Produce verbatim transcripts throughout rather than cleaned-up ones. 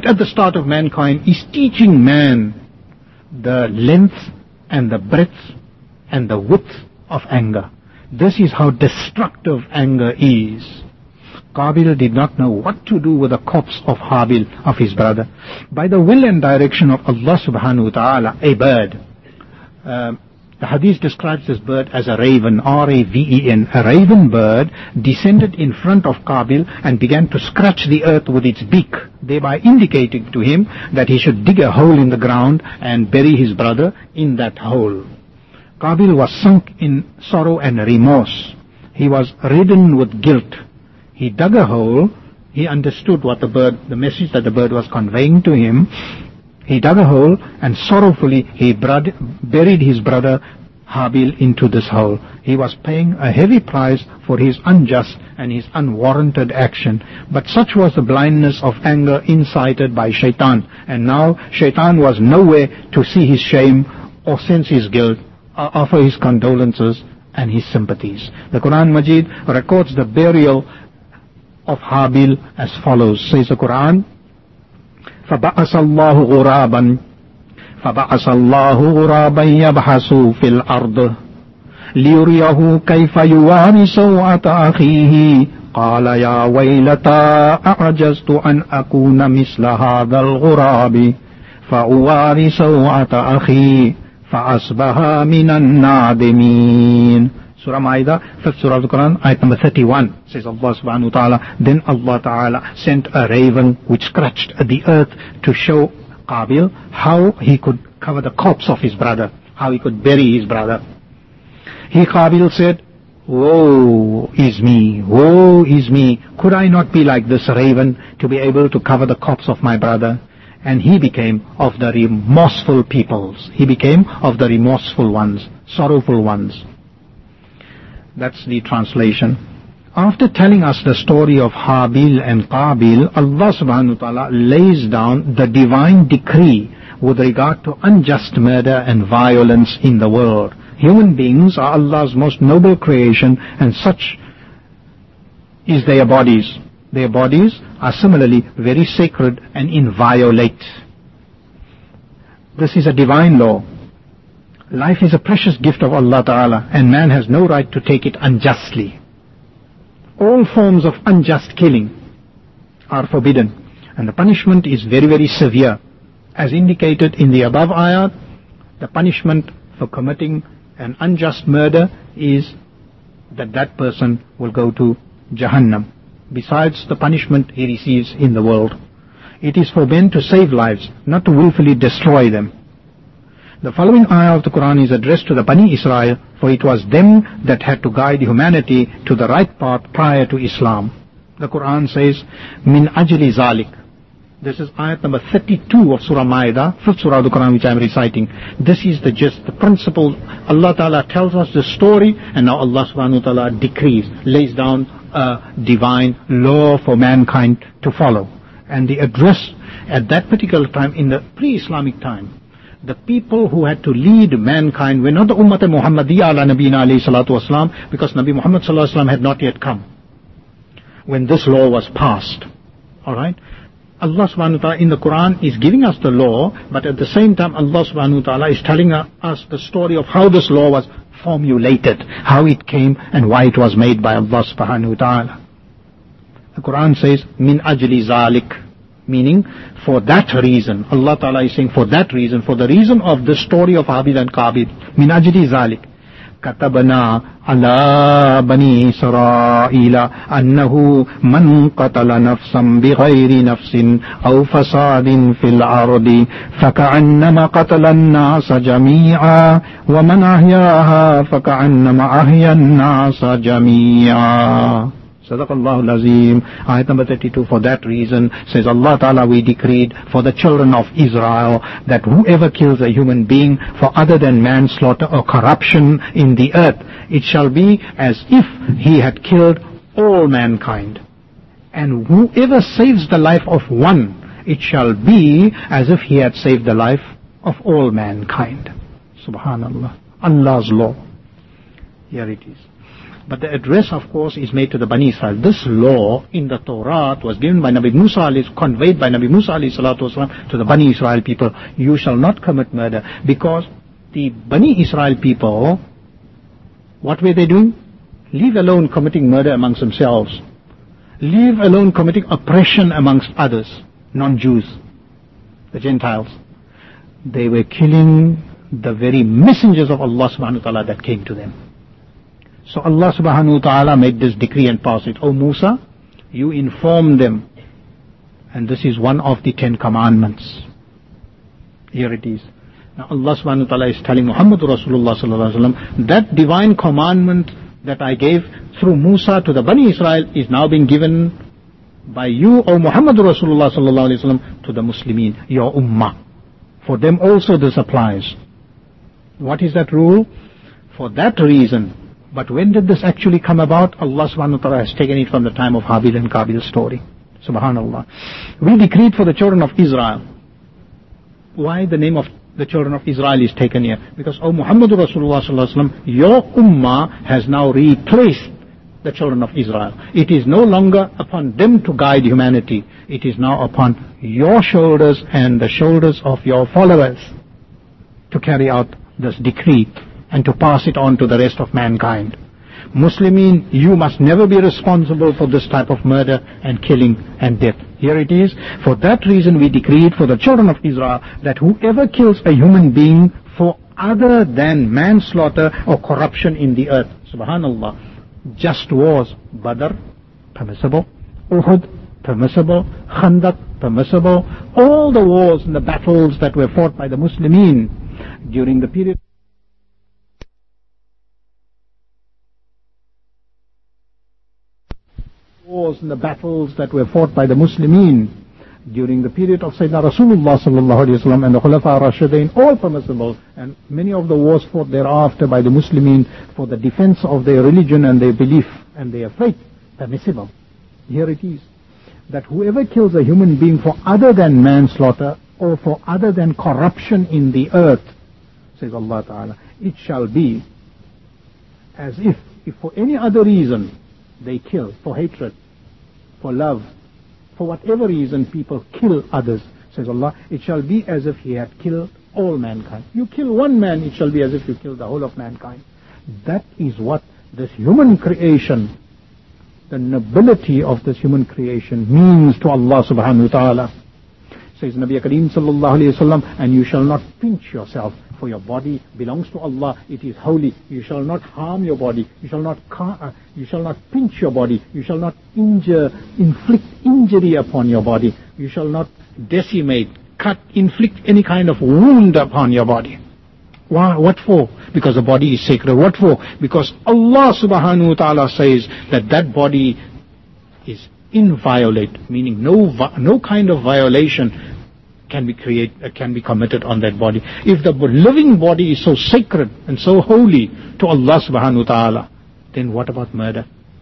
at the start of mankind, is teaching man the length and the breadth and the width of anger. This is how destructive anger is. Qabil did not know what to do with the corpse of Habil, of his brother. By the will and direction of Allah subhanahu wa ta'ala, a bird, um, the hadith describes this bird as a raven, R A V E N. A raven bird descended in front of Qabil and began to scratch the earth with its beak, thereby indicating to him that he should dig a hole in the ground and bury his brother in that hole. Qabil was sunk in sorrow and remorse. He was ridden with guilt. He dug a hole. He understood what the bird, the message that the bird was conveying to him. He dug a hole and sorrowfully he buried his brother Habil into this hole. He was paying a heavy price for his unjust and his unwarranted action. But such was the blindness of anger incited by Shaitan. And now Shaitan was nowhere to see his shame or sense his guilt, or offer his condolences and his sympathies. The Quran Majid records the burial of Habil as follows. Says the Quran, فَبَعَثَ اللَّهُ غُرَابًا فَبَعَثَ اللَّهُ غُرَابًا يَبْحَثُ فِي الْأَرْضِ لِيُرِيَهُ كَيْفَ يُوَارِي سَوْءَةَ أَخِيهِ قَالَ يَا وَيْلَتَا أَعْجَزْتُ أَنْ أَكُونَ مِثْلَ هَذَا الْغُرَابِ فَأُوَارِي سَوْءَةَ أَخِي فَأَصْبَحَ مِنَ النَّادِمِينَ. Surah Ma'idah, fifth Surah of the Quran, ayat number thirty-one, says Allah subhanahu wa ta'ala, then Allah ta'ala sent a raven which scratched the earth to show Qabil how he could cover the corpse of his brother, how he could bury his brother. He, Qabil, said, woe is me, woe is me, could I not be like this raven to be able to cover the corpse of my brother? And he became of the remorseful peoples. He became of the remorseful ones, sorrowful ones. That's the translation. After telling us the story of Habil and Qabil, Allah subhanahu wa ta'ala lays down the divine decree with regard to unjust murder and violence in the world. Human beings are Allah's most noble creation, and such is their bodies. Their bodies are similarly very sacred and inviolate. This is a divine law. Life is a precious gift of Allah Ta'ala, and man has no right to take it unjustly. All forms of unjust killing are forbidden, and the punishment is very, very severe. As indicated in the above ayat, the punishment for committing an unjust murder is that that person will go to Jahannam, besides the punishment he receives in the world. It is for men to save lives, not to willfully destroy them. The following ayah of the Quran is addressed to the Bani Israel, for it was them that had to guide humanity to the right path prior to Islam. The Quran says, Min ajli zalik. This is ayat number thirty-two of Surah Ma'idah, fifth Surah of the Quran which I am reciting. This is the gist, the principle. Allah Ta'ala tells us the story, and now Allah Subhanahu wa Ta'ala decrees, lays down a divine law for mankind to follow. And the address at that particular time, in the pre-Islamic time, the people who had to lead mankind were not the Ummah Muhammadiyya ala Nabina alayhi salatu wasalam, because Nabi Muhammad sallallahu alaihi wasallam had not yet come when this law was passed. Alright? Allah subhanahu wa ta'ala in the Quran is giving us the law, but at the same time Allah subhanahu wa ta'ala is telling us the story of how this law was formulated, how it came and why it was made by Allah subhanahu wa ta'ala. The Quran says, Min ajli zalik, meaning for that reason. Allah Ta'ala is saying for that reason, for the reason of the story of Habil and Qabil. Min ajli zalik. كتبنا على بني إسرائيل أنه من قتل نفسا بغير نفس أو فساد في الأرض فكأنما قتل الناس جميعا ومن أحياها فكأنما أحيا الناس جميعا. Sadaqallahu al-Azim. Ayat number thirty-two, for that reason, says Allah Ta'ala, we decreed for the children of Israel that whoever kills a human being for other than manslaughter or corruption in the earth, it shall be as if he had killed all mankind. And whoever saves the life of one, it shall be as if he had saved the life of all mankind. Subhanallah. Allah's law. Here it is. But the address, of course, is made to the Bani Israel. This law in the Torah was given by Nabi Musa, conveyed by Nabi Musa alayhi salatu wasalam to the Bani Israel people. You shall not commit murder. Because the Bani Israel people, what were they doing? Leave alone committing murder amongst themselves. Leave alone committing oppression amongst others, non-Jews, the Gentiles. They were killing the very messengers of Allah subhanahu wa ta'ala that came to them. So Allah subhanahu wa ta'ala made this decree and passed it. O Musa, you inform them. And this is one of the Ten Commandments. Here it is. Now Allah subhanahu wa ta'ala is telling Muhammad Rasulullah sallallahu alaihi wasallam, that divine commandment that I gave through Musa to the Bani Israel is now being given by you, O Muhammad Rasulullah sallallahu alaihi wasallam, to the Muslimin, your ummah. For them also this applies. What is that rule? For that reason. But when did this actually come about? Allah subhanahu wa ta'ala has taken it from the time of Habil and Qabil's story. Subhanallah. We decreed for the children of Israel. Why the name of the children of Israel is taken here? Because, O Muhammad Rasulullah sallallahu alaihi wasallam, your ummah has now replaced the children of Israel. It is no longer upon them to guide humanity. It is now upon your shoulders and the shoulders of your followers to carry out this decree and to pass it on to the rest of mankind. Muslimin, you must never be responsible for this type of murder and killing and death. Here it is. For that reason we decreed for the children of Israel that whoever kills a human being for other than manslaughter or corruption in the earth, subhanallah, just wars, Badr, permissible, Uhud, permissible, Khandaq, permissible, all the wars and the battles that were fought by the Muslimin during the period wars and the battles that were fought by the Muslimin during the period of Sayyidina Rasulullah sallallahu alaihi wasallam and the Khulafa Rashidin, all permissible, and many of the wars fought thereafter by the Muslimin for the defense of their religion and their belief and their faith, permissible. Here it is, that whoever kills a human being for other than manslaughter or for other than corruption in the earth, says Allah Ta'ala, it shall be as if, if for any other reason they kill, for hatred, for love, for whatever reason people kill others, says Allah, it shall be as if he had killed all mankind. You kill one man, it shall be as if you kill the whole of mankind. That is what this human creation, the nobility of this human creation means to Allah subhanahu wa ta'ala. Says Nabi Kareem sallallahu alayhi wa sallam, and you shall not pinch yourself, for your body belongs to Allah, it is holy. You shall not harm your body, you shall not uh, you shall not pinch your body, you shall not injure, inflict injury upon your body, you shall not decimate, cut, inflict any kind of wound upon your body. Why? What for? Because the body is sacred. What for? Because Allah subhanahu wa ta'ala says that that body is inviolate, meaning no no kind of violation can be create uh, can be committed on that body. If the living body is so sacred and so holy to Allah subhanahu wa ta'ala, then what about murder?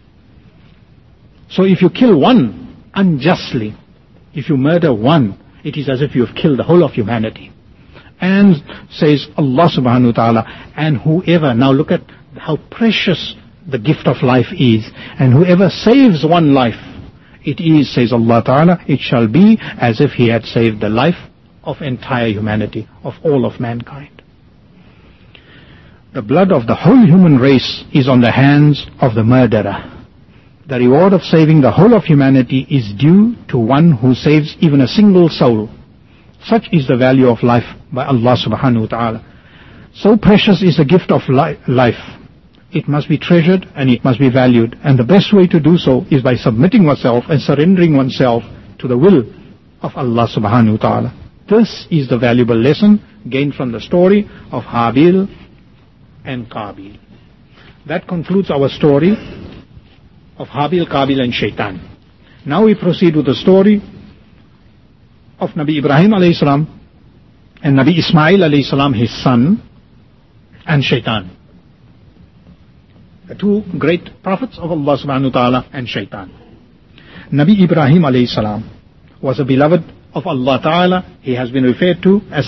So if you kill one unjustly, if you murder one, it is as if you have killed the whole of humanity. And says Allah subhanahu wa ta'ala, and whoever, now look at how precious the gift of life is, and whoever saves one life, it is, says Allah Ta'ala, it shall be as if he had saved the life of entire humanity, of all of mankind. The blood of the whole human race is on the hands of the murderer. The reward of saving the whole of humanity is due to one who saves even a single soul. Such is the value of life by Allah Subhanahu wa Ta'ala. So precious is the gift of li- life. It must be treasured and it must be valued. And the best way to do so is by submitting oneself and surrendering oneself to the will of Allah subhanahu wa ta'ala. This is the valuable lesson gained from the story of Habil and Qabil. That concludes our story of Habil, Qabil and Shaitan. Now we proceed with the story of Nabi Ibrahim alayhi salam and Nabi Ismail alayhi salam, his son, and Shaitan. The two great prophets of Allah subhanahu wa ta'ala and Shaitan. Nabi Ibrahim alayhi salam was a beloved of Allah ta'ala. He has been referred to as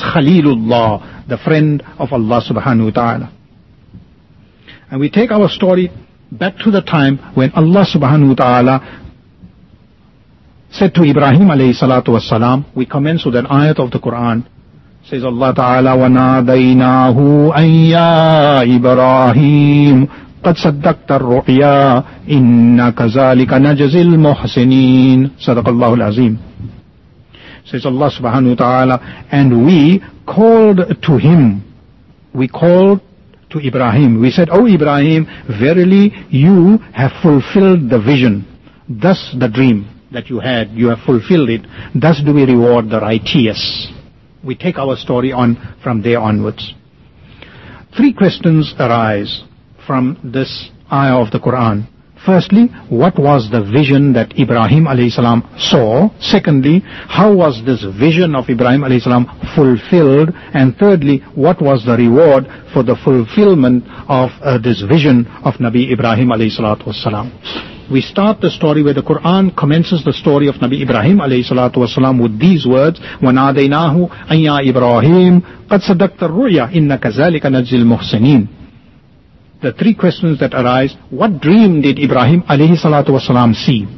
Khalilullah, the friend of Allah subhanahu wa ta'ala. And we take our story back to the time when Allah subhanahu wa ta'ala said to Ibrahim alayhi salatu wassalam. We commence with an ayat of the Quran. Says Allah Ta'ala, وَنَادَيْنَاهُ أَن يَا إِبْرَاهِيمُ قَدْ صَدَّقْتَ الرُّؤْيَا إِنَّا كَذَلِكَ نَجْزِي الْمُحْسِنِينَ صدق الله العظيم. Says Allah subhanahu wa ta'ala, and we called to him, we called to Ibrahim. We said, O Ibrahim, verily you have fulfilled the vision. Thus the dream that you had, you have fulfilled it. Thus do we reward the righteous. We take our story on from there onwards. Three questions arise from this ayah of the Quran. Firstly, what was the vision that Ibrahim alayhi salam saw? Secondly, how was this vision of Ibrahim alayhi salam fulfilled? And thirdly, what was the reward for the fulfillment of uh, this vision of Nabi Ibrahim alayhi salatu wassalam? We start the story where the Quran commences the story of Nabi Ibrahim alayhi salatu wasalam with these words, وَنَادَيْنَاهُ أَن يَا إِبْرَاهِيمُ قَدْ صَدَّقْتَ الرُّؤْيَا إِنَّ كَذَلِكَ نَجْزِي الْمُحْسِنِينَ. The three questions that arise: what dream did Ibrahim alayhi salatu wasalam see?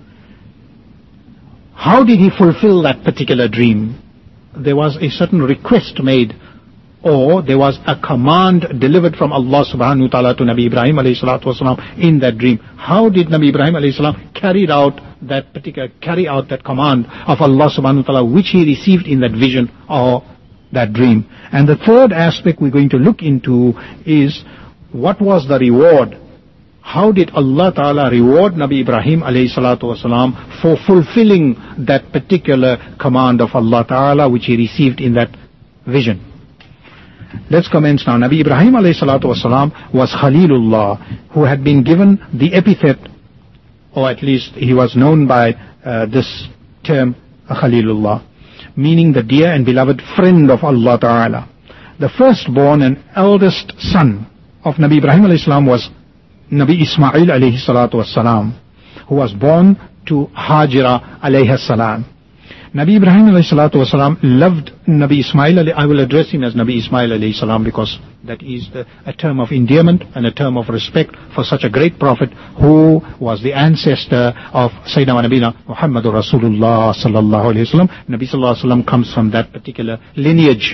How did he fulfill that particular dream? There was a certain request made, or there was a command delivered from Allah subhanahu wa ta'ala to Nabi Ibrahim alayhi salatu wasalam in that dream. How did Nabi Ibrahim alayhi salam carry out that particular, carry out that command of Allah subhanahu wa ta'ala which he received in that vision or that dream? And the third aspect we're going to look into is, what was the reward? How did Allah Ta'ala reward Nabi Ibrahim alayhi salatu wasalam for fulfilling that particular command of Allah Ta'ala which he received in that vision? Let's commence now. Nabi Ibrahim alayhi salatu wasalam was Khalilullah, who had been given the epithet, or at least he was known by uh, this term, Khalilullah, meaning the dear and beloved friend of Allah Ta'ala. The firstborn and eldest son of Nabi Ibrahim alayhi salam was Nabi Ismail alayhi salatu wasalam, who was born to Hajira alayhi salam. Nabi Ibrahim alayhi salatu wasalam loved Nabi Ismail. I will address him as Nabi Ismail alayhi salam because that is the, a term of endearment and a term of respect for such a great prophet who was the ancestor of Sayyidina Nabina Muhammadur Rasulullah sallallahu alayhi wasallam. Nabi sallallahu alayhi wasallam comes from that particular lineage.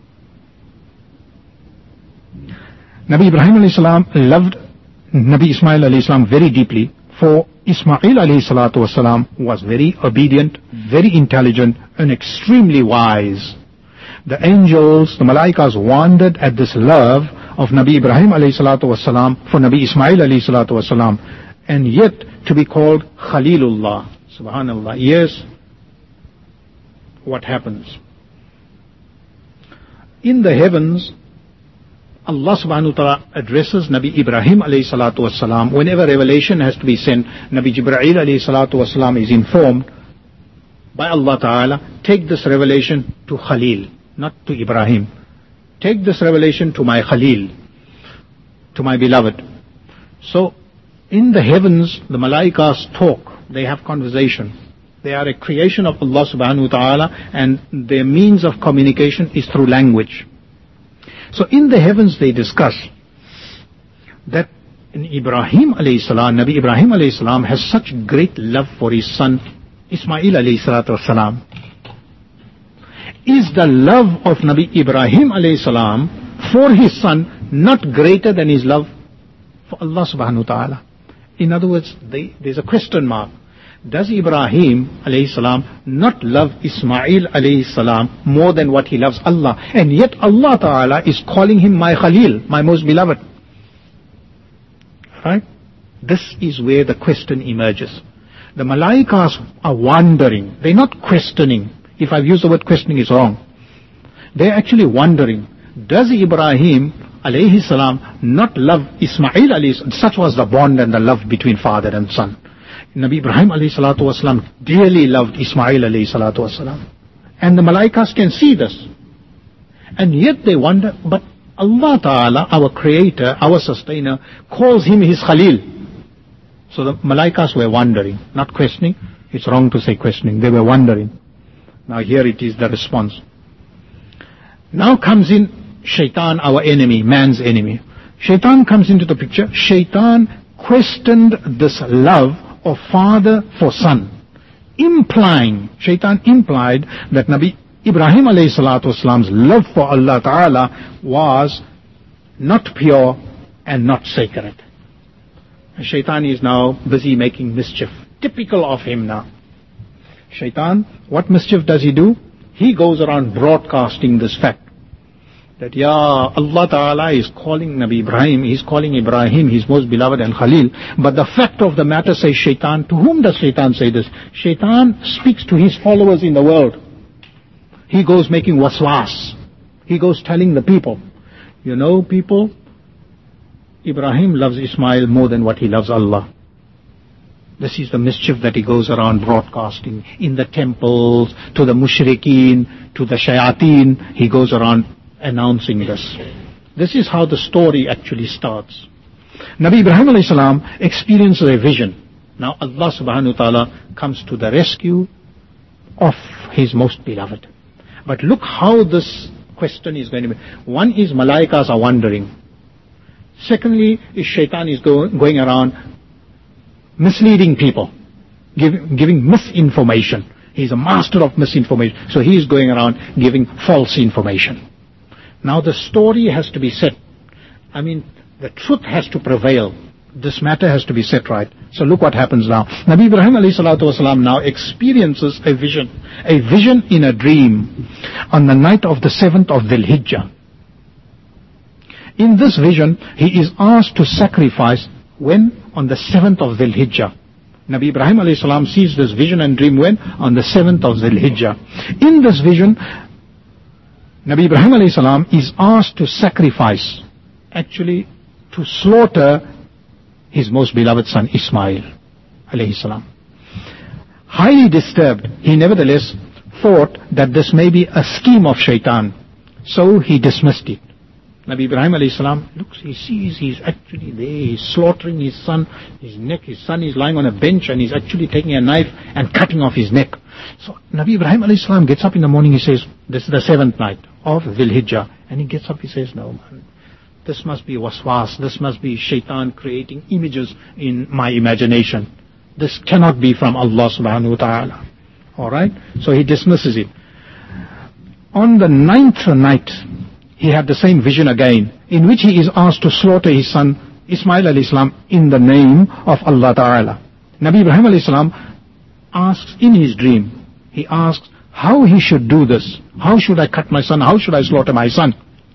Nabi Ibrahim alayhi salam loved Nabi Ismail alayhi salam very deeply, for Ismail alayhi salatu wasalam was very obedient, very intelligent, and extremely wise. The angels, the malaikas wondered at this love of Nabi Ibrahim alayhi salatu wasalam for Nabi Ismail alayhi salatu wasalam, and yet to be called Khalilullah. Subhanallah. Yes, what happens? In the heavens, Allah subhanahu wa ta'ala addresses Nabi Ibrahim alayhi salatu wasalam. Whenever revelation has to be sent, Nabi Jibreel alayhi salatu wasalam is informed by Allah ta'ala, take this revelation to Khalil, not to Ibrahim. Take this revelation to my Khalil, to my beloved. So, in the heavens, the malaikas talk, they have conversation. They are a creation of Allah subhanahu wa ta'ala, and their means of communication is through language. So in the heavens they discuss that in Ibrahim alayhi salam, Nabi Ibrahim alayhi salam has such great love for his son Ismail alayhi salatu wasalam. Is the love of Nabi Ibrahim alayhi salam for his son not greater than his love for Allah subhanahu wa ta'ala? In other words, they, there's a question mark. Does Ibrahim alayhi salam not love Ismail alayhi salam more than what he loves Allah? And yet Allah Ta'ala is calling him my Khalil, my most beloved. Right? This is where the question emerges. The malaikas are wondering. They're not questioning. If I've used the word questioning, it's wrong. They're actually wondering. Does Ibrahim alayhi salam not love Ismail alayhi salam? Such was the bond and the love between father and son. Nabi Ibrahim alayhi salatu wasalam dearly loved Ismail alayhi salatu wasalam. And the malaikas can see this. And yet they wonder, but Allah Ta'ala, our creator, our sustainer, calls him his Khalil. So the malaikas were wondering, not questioning. It's wrong to say questioning. They were wondering. Now here it is the response. Now comes in Shaitan, our enemy, man's enemy. Shaitan comes into the picture. Shaitan questioned this love of father for son, implying, shaitan implied that Nabi Ibrahim alayhi salatu wasalam's love for Allah Ta'ala was not pure and not sacred. Shaitan is now busy making mischief, typical of him now. Shaitan, what mischief does he do? He goes around broadcasting this fact, that Ya Allah Ta'ala is calling Nabi Ibrahim, He's calling Ibrahim His most beloved and Khalil. But the fact of the matter, says Shaitan. To whom does Shaitan say this? Shaitan speaks to his followers in the world. He goes making waswas. He goes telling the people, you know people, Ibrahim loves Ismail more than what he loves Allah. This is the mischief that he goes around broadcasting in the temples, to the mushrikeen, to the shayateen. He goes around announcing this. This is how the story actually starts. Nabi Ibrahim alayhi salam experiences a vision. Now Allah subhanahu wa ta'ala comes to the rescue of His most beloved. But look how this question is going to be. One is malaikas are wondering. Secondly is shaitan is go, going around misleading people, give, giving misinformation. He's a master of misinformation. So he is going around giving false information. Now the story has to be set. I mean, the truth has to prevail. This matter has to be set right. So look what happens now. Nabi Ibrahim alayhi salatu wasalam now experiences a vision. A vision in a dream on the night of the seventh of Dhul Hijjah. In this vision, he is asked to sacrifice when? On the seventh of Dhul Hijjah. Nabi Ibrahim alayhi salam sees this vision and dream when? On the seventh of Dhul Hijjah. In this vision, Nabi Ibrahim alayhi salam is asked to sacrifice, actually to slaughter his most beloved son Ismail alayhi salam. Highly disturbed, he nevertheless thought that this may be a scheme of shaitan. So he dismissed it. Nabi Ibrahim alayhi salam looks, he sees he's actually there, he's slaughtering his son, his neck, his son is lying on a bench and he's actually taking a knife and cutting off his neck. So Nabi Ibrahim alayhi salam gets up in the morning, he says, this is the seventh night of Dhul Hijjah. And he gets up, he says, no man, this must be waswas, this must be shaitan creating images in my imagination. This cannot be from Allah subhanahu wa ta'ala. Alright? So he dismisses it. On the ninth night, he had the same vision again, in which he is asked to slaughter his son Ismail alayhi salam in the name of Allah Ta'ala. Nabi Ibrahim alayhi salam asks in his dream, he asks how he should do this. How should I cut my son? How should I slaughter my son?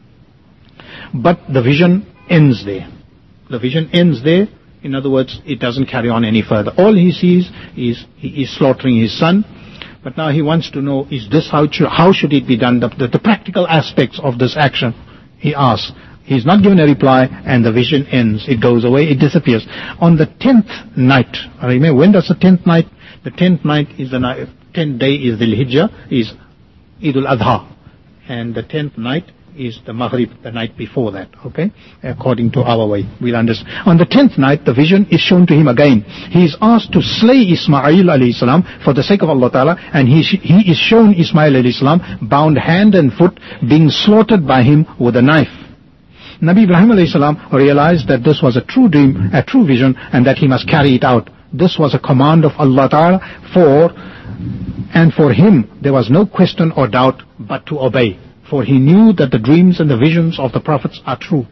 But the vision ends there. The vision ends there. In other words, it doesn't carry on any further. All he sees is he is slaughtering his son. But now he wants to know, is this how, should, how should it be done? The, the, the practical aspects of this action, he asks. He's not given a reply, and the vision ends. It goes away, it disappears. On the tenth night, remember, when does the tenth night? The tenth night is the night, tenth day is Dhul Hijjah, is Eid al-Adha. And the tenth night is the Maghrib, the night before that, okay? According to our way, we'll understand. On the tenth night, the vision is shown to him again. He is asked to slay Ismail alayhi salam for the sake of Allah Ta'ala, and he, he is shown Ismail alayhi salam bound hand and foot, being slaughtered by him with a knife. Nabi Ibrahim alayhi salam realized that this was a true dream, a true vision, and that he must carry it out. This was a command of Allah Ta'ala for, and for him there was no question or doubt but to obey. For he knew that the dreams and the visions of the prophets are true.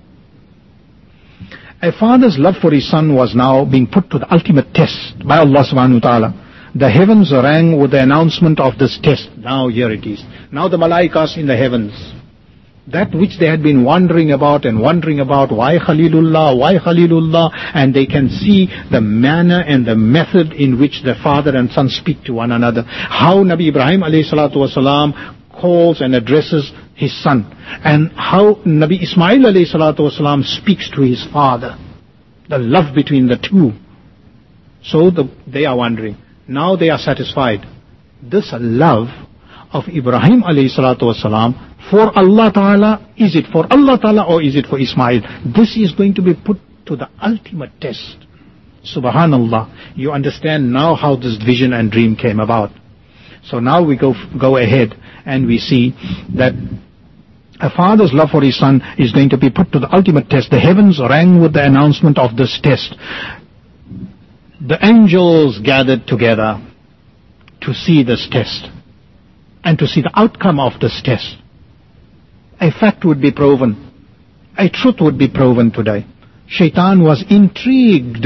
A father's love for his son was now being put to the ultimate test by Allah subhanahu wa ta'ala. The heavens rang with the announcement of this test. Now here it is. Now the malaikas in the heavens, that which they had been wondering about and wondering about, why Khalilullah, why Khalilullah, and they can see the manner and the method in which the father and son speak to one another. How Nabi Ibrahim alayhi salatu wasalam calls and addresses his son, and how Nabi Ismail alayhi salatu wasalam speaks to his father. The love between the two. So the, they are wondering. Now they are satisfied. This love of Ibrahim alayhi salatu wasalam for Allah Ta'ala, is it for Allah Ta'ala or is it for Ismail? This is going to be put to the ultimate test. Subhanallah. You understand now how this vision and dream came about. So now we go go ahead and we see that a father's love for his son is going to be put to the ultimate test. The heavens rang with the announcement of this test. the angels gathered together to see this test and to see the outcome of this test. A fact would be proven. A truth would be proven today. Shaitan was intrigued.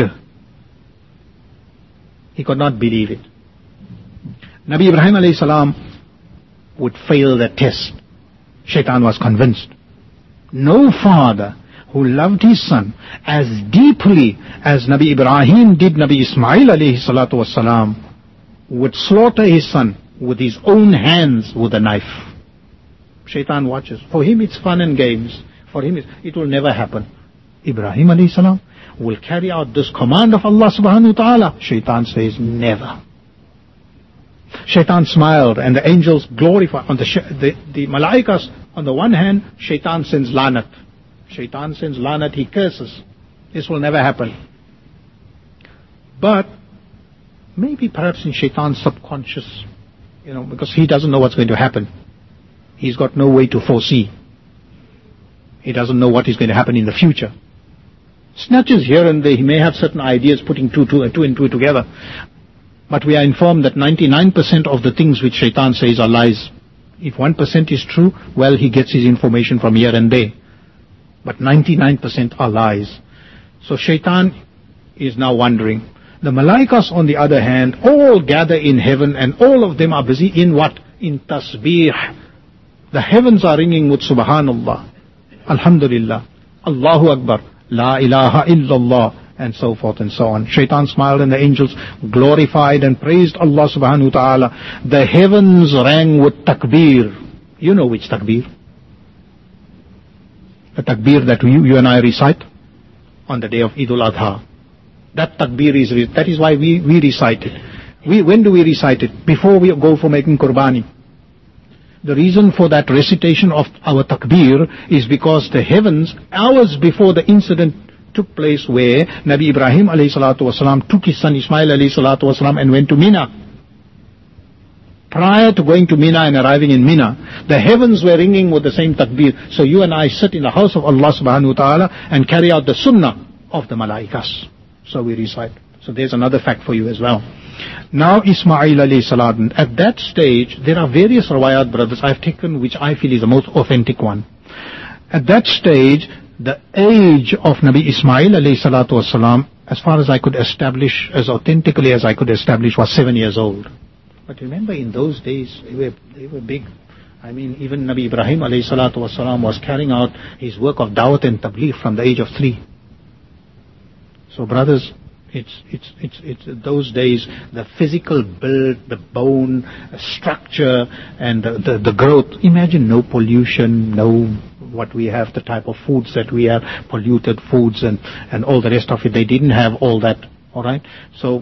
He could not believe it. Nabi Ibrahim alayhi salam would fail the test. Shaitan was convinced. No father who loved his son as deeply as Nabi Ibrahim did Nabi Ismail alayhi salatu wasalam would slaughter his son with his own hands with a knife. Shaitan watches. For him it's fun and games. For him it, it will never happen. Ibrahim alayhi salam will carry out this command of Allah subhanahu wa ta'ala. Shaitan says never. Shaitan smiled and the angels glorified. On the, the, the malaikas, on the one hand, Shaitan sends lanat. Shaitan sends lanat, he curses. This will never happen. But maybe perhaps in Shaitan's subconscious, you know, because he doesn't know what's going to happen. He's got no way to foresee. He doesn't know what is going to happen in the future. Snatches here and there, he may have certain ideas, putting two, two, two and two together. But we are informed that ninety-nine percent of the things which Shaitan says are lies. If one percent is true, well, he gets his information from here and there. But ninety-nine percent are lies. So Shaitan is now wondering. The Malaikas, on the other hand, all gather in heaven and all of them are busy in what? In tasbih. The heavens are ringing with Subhanallah, Alhamdulillah, Allahu Akbar, La ilaha illallah, and so forth and so on. Shaitan smiled and the angels glorified and praised Allah subhanahu wa ta'ala. The heavens rang with takbir. You know which takbir? The takbir that you, you and I recite on the day of Eid al-Adha. That takbir is, that is why we, we recite it. We, when do we recite it? Before we go for making qurbani. The reason for that recitation of our takbir is because the heavens, hours before the incident took place where Nabi Ibrahim alayhi salatu wasalam took his son Ismail alayhi salatu wasalam and went to Mina. Prior to going to Mina and arriving in Mina, the heavens were ringing with the same takbir. So you and I sit in the house of Allah subhanahu wa ta'ala and carry out the sunnah of the malaikas. So we recite. So there's another fact for you as well. Now Ismail alayhi salam, at that stage, there are various riwayat, brothers, I've taken which I feel is the most authentic one. At that stage, the age of Nabi Ismail alayhi salatu wasalam, as far as I could establish, as authentically as I could establish, was seven years old. But remember, in those days, they were, they were big. I mean, even Nabi Ibrahim alayhi salatu wasalam was carrying out his work of dawat and tabligh from the age of three. So brothers, It's, it's, it's, it's those days, the physical build, the bone structure, and the, the, the growth. Imagine no pollution, no what we have, the type of foods that we have, polluted foods and, and all the rest of it. They didn't have all that, all right? So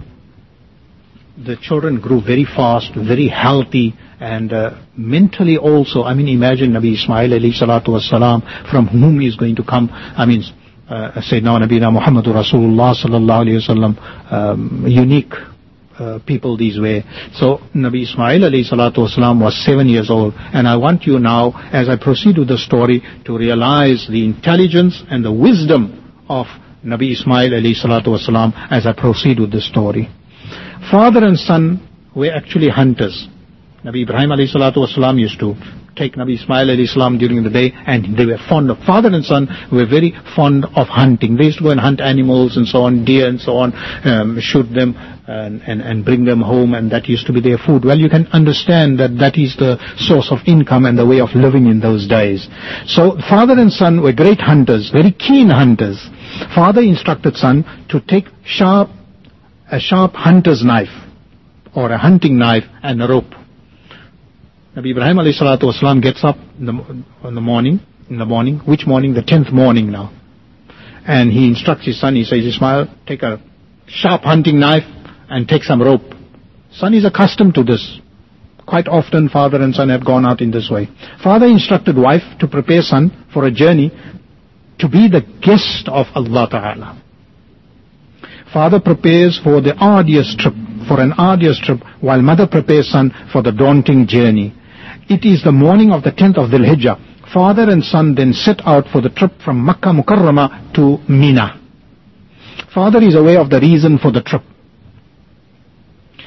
the children grew very fast, very healthy, and uh, mentally also. I mean, imagine Nabi Ismail alayhi salatu wasalam, from whom he is going to come. I mean, Uh, Sayyidina Nabina Muhammadur Rasulullah sallallahu alayhi wasallam, um, unique uh, people these way. So Nabi Ismail alayhi salatu wasalam was seven years old. And I want you now, as I proceed with the story, to realize the intelligence and the wisdom of Nabi Ismail alayhi salatu wasalam as I proceed with the story. Father and son were actually hunters. Nabi Ibrahim alayhi salatu wasalam used to take Nabi Ismail alayhi salam during the day, and they were fond of, father and son were very fond of hunting. They used to go and hunt animals and so on, deer and so on, um, shoot them and, and, and bring them home, and that used to be their food. Well, you can understand that that is the source of income and the way of living in those days. So father and son were great hunters, very keen hunters. Father instructed son to take sharp, a sharp hunter's knife or a hunting knife and a rope. Nabi Ibrahim alayhi salatu wasalam gets up in the, in the morning, in the morning, which morning? The tenth morning now. And he instructs his son, he says, Ismail, take a sharp hunting knife and take some rope. Son is accustomed to this. Quite often father and son have gone out in this way. Father instructed wife to prepare son for a journey to be the guest of Allah Ta'ala. Father prepares for the arduous trip, for an arduous trip, while mother prepares son for the daunting journey. It is the morning of the tenth of Dhul Hijjah. Father and son then set out for the trip from Makkah Mukarramah to Mina. Father is aware of the reason for the trip.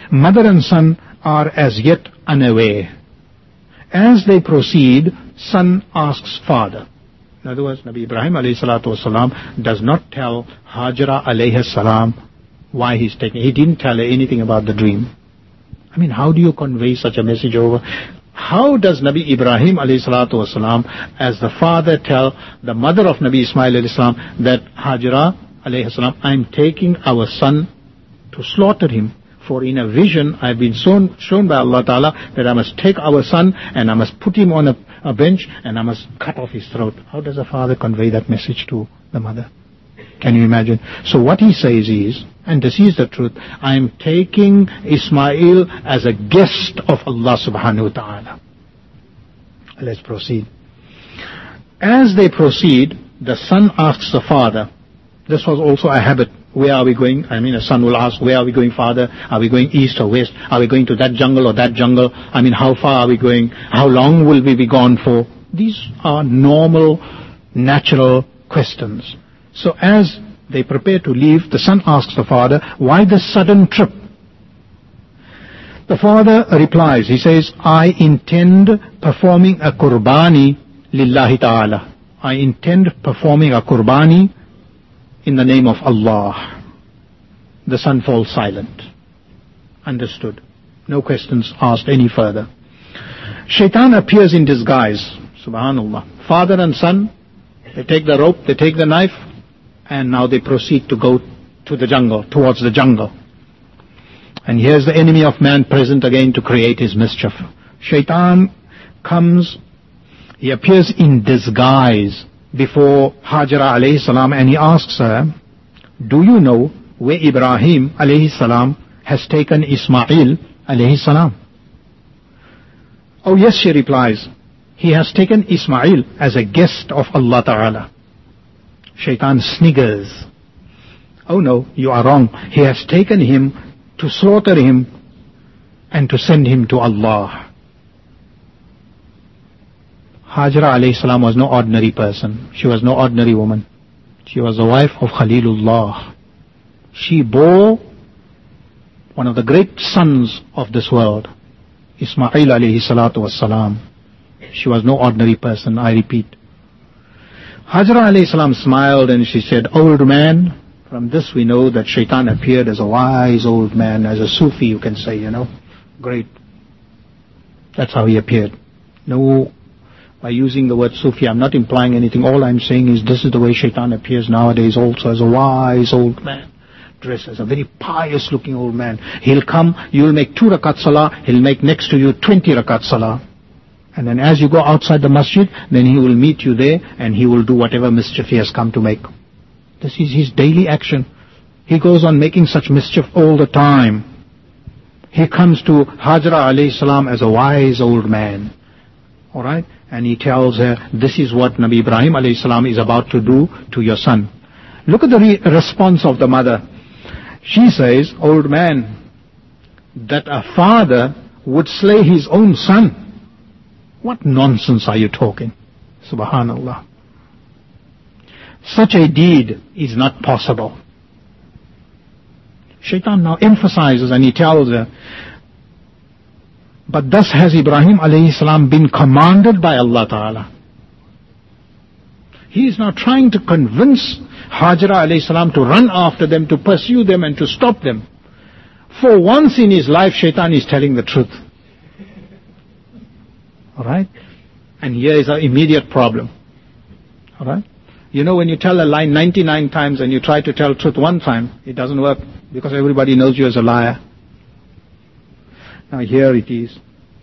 Mother and son are as yet unaware. As they proceed, son asks father. In other words, Nabi Ibrahim alayhi salatu wasalam does not tell Hajra alayhi salam why he's taking. He didn't tell her anything about the dream. I mean, how do you convey such a message over? How does Nabi Ibrahim alayhi salatu wasalam, as the father, tell the mother of Nabi Ismail alayhi salam that Hajra alayhi salam, I'm taking our son to slaughter him. For in a vision, I've been shown, shown by Allah Ta'ala that I must take our son and I must put him on a, a bench and I must cut off his throat. How does a father convey that message to the mother? Can you imagine? So what he says is, and this is the truth, I am taking Ismail as a guest of Allah Subhanahu Wa Ta'ala. Let's proceed. As they proceed, the son asks the father. This was also a habit. Where are we going? I mean, a son will ask, where are we going, father? Are we going east or west? Are we going to that jungle or that jungle? I mean, how far are we going? How long will we be gone for? These are normal, natural questions. So as they prepare to leave, the son asks the father, why this sudden trip? The father replies, he says, I intend performing a qurbani lillahi ta'ala. I intend performing a qurbani in the name of Allah. The son falls silent. Understood. No questions asked any further. Shaitan appears in disguise. Subhanallah. Father and son, they take the rope, they take the knife, and now they proceed to go to the jungle, towards the jungle. And here's the enemy of man present again to create his mischief. Shaitan comes, he appears in disguise before Hajra alayhi salam, and he asks her, do you know where Ibrahim alayhi salam has taken Ismail alayhi salam? Oh yes, she replies, he has taken Ismail as a guest of Allah Ta'ala. Shaitan sniggers. Oh no, you are wrong. He has taken him to slaughter him and to send him to Allah. Hajra alayhi salam was no ordinary person. She was no ordinary woman. She was the wife of Khalilullah. She bore one of the great sons of this world, Ismail alayhi salatu was salam. She was no ordinary person, I repeat. Hajra alayhi salam smiled and she said, old man, from this we know that Shaitan appeared as a wise old man, as a Sufi you can say, you know. Great. That's how he appeared. No, by using the word Sufi, I'm not implying anything. All I'm saying is this is the way Shaitan appears nowadays also, as a wise old man, dressed as a very pious looking old man. He'll come, you'll make two rakat salah, he'll make next to you twenty rakat salah. And then as you go outside the masjid, then he will meet you there and he will do whatever mischief he has come to make. This is his daily action. He goes on making such mischief all the time. He comes to Hajra alayhi salam as a wise old man. Alright? And he tells her, this is what Nabi Ibrahim alayhi salam is about to do to your son. Look at the re- response of the mother. She says, old man, that a father would slay his own son. What nonsense are you talking? Subhanallah. Such a deed is not possible. Shaitan now emphasizes and he tells her, but thus has Ibrahim alayhi salam been commanded by Allah Ta'ala. He is now trying to convince Hajra alayhi salam to run after them, to pursue them and to stop them. For once in his life, Shaitan is telling the truth. Alright? And here is our immediate problem. Alright? You know, when you tell a lie ninety-nine times and you try to tell truth one time, it doesn't work because everybody knows you as a liar. Now here it is.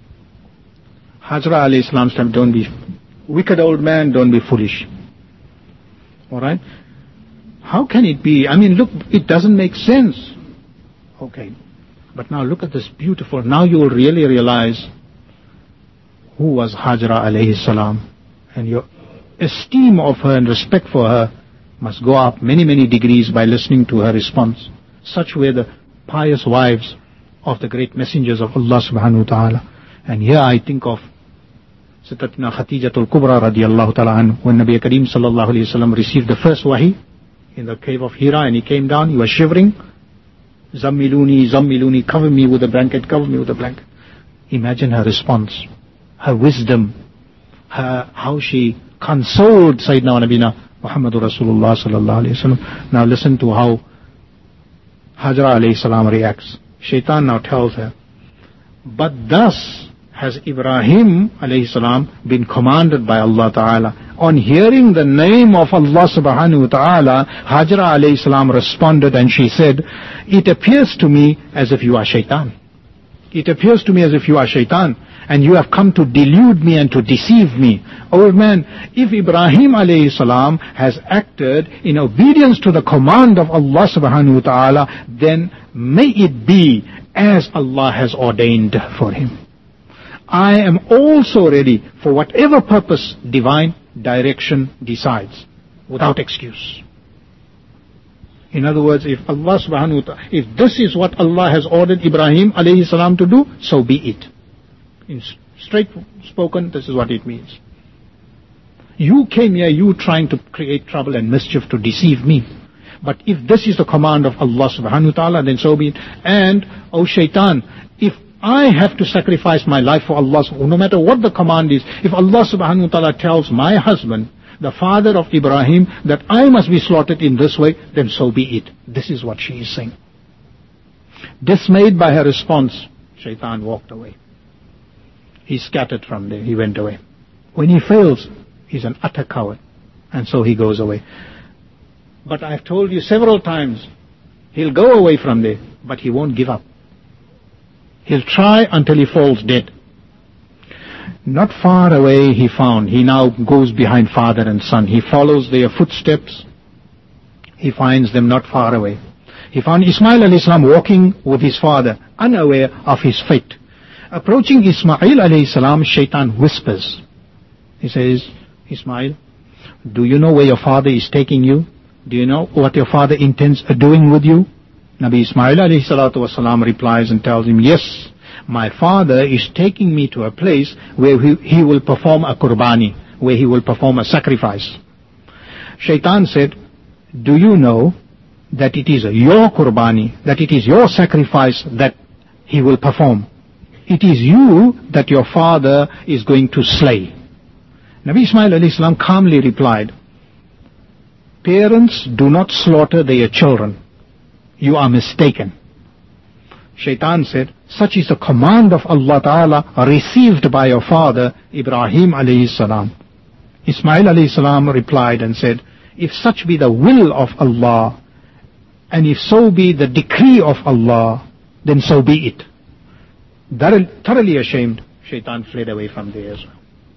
Hajra alayhi salam said, don't be wicked old man, don't be foolish. Alright? How can it be? I mean, look, it doesn't make sense. Okay. But now look at this beautiful, now you will really realize who was Hajra alayhi salam. And your esteem of her and respect for her must go up many, many degrees by listening to her response. Such were the pious wives of the great messengers of Allah subhanahu wa ta'ala. And here I think of Sayyidatina Khadijatul Kubra radiallahu ta'ala anhu, when Nabi Kareem sallallahu alayhi wa sallam received the first wahi in the cave of Hira and he came down, he was shivering. Zammiluni, Zammiluni, cover me with a blanket, cover me with a blanket. Imagine her response, her wisdom, her, how she consoled Sayyidina Nabina Muhammadur Rasulullah sallallahu alayhi wa sallam. Now listen to how Hajra alayhi salam reacts. Shaitan now tells her, but thus has Ibrahim alayhi salam been commanded by Allah Ta'ala. On hearing the name of Allah subhanahu wa ta'ala, Hajra alayhi salam responded and she said, it appears to me as if you are shaitan. It appears to me as if you are shaitan and you have come to delude me and to deceive me. Old man, if Ibrahim alayhi salam has acted in obedience to the command of Allah subhanahu wa ta'ala, then may it be as Allah has ordained for him. I am also ready for whatever purpose divine direction decides, without excuse. In other words, if Allah subhanahu wa ta'ala, if this is what Allah has ordered Ibrahim alayhi salam to do, so be it. In straight spoken, this is what it means. You came here, you trying to create trouble and mischief to deceive me. But if this is the command of Allah subhanahu wa ta'ala, then so be it. And, oh shaitan, if I have to sacrifice my life for Allah, no matter what the command is, if Allah subhanahu wa ta'ala tells my husband, the father of Ibrahim, that I must be slaughtered in this way, then so be it. This is what she is saying. Dismayed by her response, Shaitan walked away. He scattered from there, he went away. When he fails, he's an utter coward, and so he goes away. But I've told you several times, he'll go away from there, but he won't give up. He'll try until he falls dead. Not far away he found, he now goes behind father and son. He follows their footsteps. He finds them not far away. He found Ismail alayhi salam walking with his father, unaware of his fate. Approaching Ismail alayhi salam, Shaitan whispers. He says, Ismail, do you know where your father is taking you? Do you know what your father intends doing with you? Nabi Ismail alayhi salatu wasalam replies and tells him, yes, my father is taking me to a place where he, he will perform a qurbani, where he will perform a sacrifice. Shaitan said, do you know that it is your qurbani, that it is your sacrifice that he will perform? It is you that your father is going to slay. Nabi Ismail alayhi salam calmly replied, parents do not slaughter their children. You are mistaken. Shaitan said, such is the command of Allah Ta'ala received by your father Ibrahim alayhi salam. Ismail alayhi salam replied and said, if such be the will of Allah, and if so be the decree of Allah, then so be it. Thoroughly ashamed, Shaitan fled away from there as well.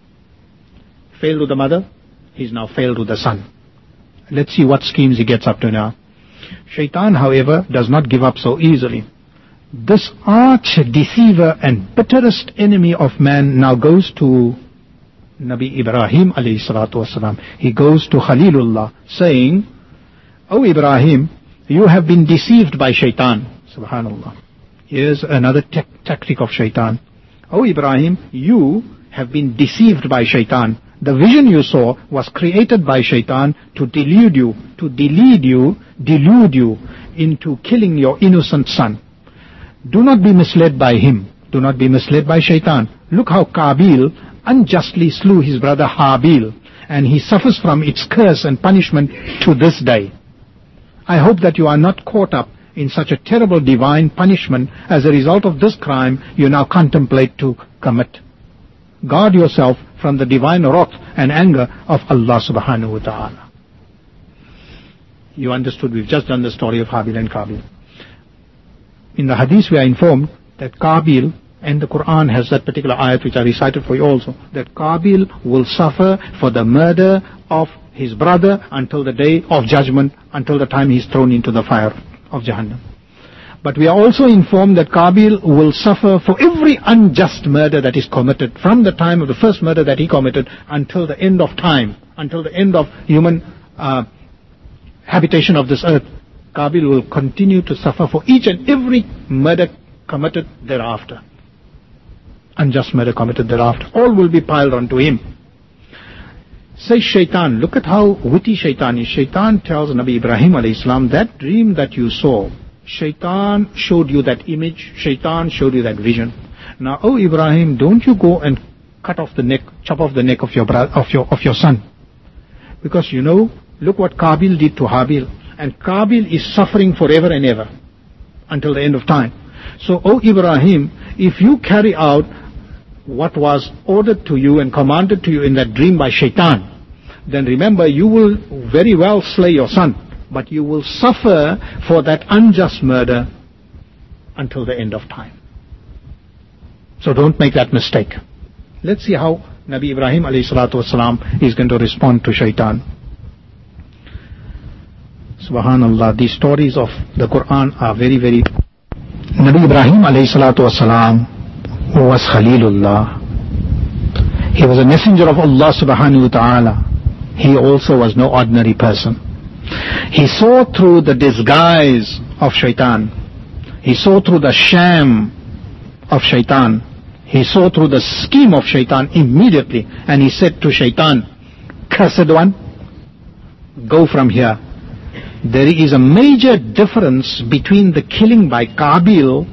Failed with the mother, he's now failed with the son. Let's see what schemes he gets up to now. Shaitan, however, does not give up so easily. This arch deceiver and bitterest enemy of man now goes to Nabi Ibrahim alayhi salatu wasalam. He goes to Khalilullah saying, O Ibrahim, you have been deceived by Shaitan. Subhanallah. Here's another te- tactic of Shaitan. O Ibrahim, you have been deceived by Shaitan. The vision you saw was created by Shaitan to delude you, to delude you, delude you into killing your innocent son. Do not be misled by him. Do not be misled by Shaitan. Look how Qabil unjustly slew his brother Habil, and he suffers from its curse and punishment to this day. I hope that you are not caught up in such a terrible divine punishment as a result of this crime you now contemplate to commit. Guard yourself from the divine wrath and anger of Allah subhanahu wa ta'ala. You understood, we've just done the story of Habil and Qabil. In the hadith we are informed that Qabil, and the Quran has that particular ayat which I recited for you also, that Qabil will suffer for the murder of his brother until the day of judgment, until the time he is thrown into the fire of Jahannam. But we are also informed that Qabil will suffer for every unjust murder that is committed from the time of the first murder that he committed until the end of time, until the end of human uh, habitation of this earth. Qabil will continue to suffer for each and every murder committed thereafter. Unjust murder committed thereafter. All will be piled onto him. Says Shaitan, look at how witty Shaitan is. Shaitan tells Nabi Ibrahim alayhi salam, that dream that you saw, Shaitan showed you that image, Shaitan showed you that vision. Now, oh Ibrahim, don't you go and cut off the neck, chop off the neck of your brother, of your of your son. Because you know, look what Qabil did to Habil. And Qabil is suffering forever and ever, until the end of time. So, oh Ibrahim, if you carry out what was ordered to you and commanded to you in that dream by Shaitan, then remember, you will very well slay your son, but you will suffer for that unjust murder until the end of time. So don't make that mistake. Let's see how Nabi Ibrahim alayhi salatu wasalam is going to respond to Shaitan. Subhanallah, these stories of the Quran are very, very... Nabi Ibrahim alayhi salatu wasalam was Khalilullah. He was a messenger of Allah subhanahu wa ta'ala. He also was no ordinary person. He saw through the disguise of Shaitan. He saw through the sham of Shaitan. He saw through the scheme of Shaitan immediately. And he said to Shaitan, "Cursed one, go from here." There is a major difference between the killing by Qabil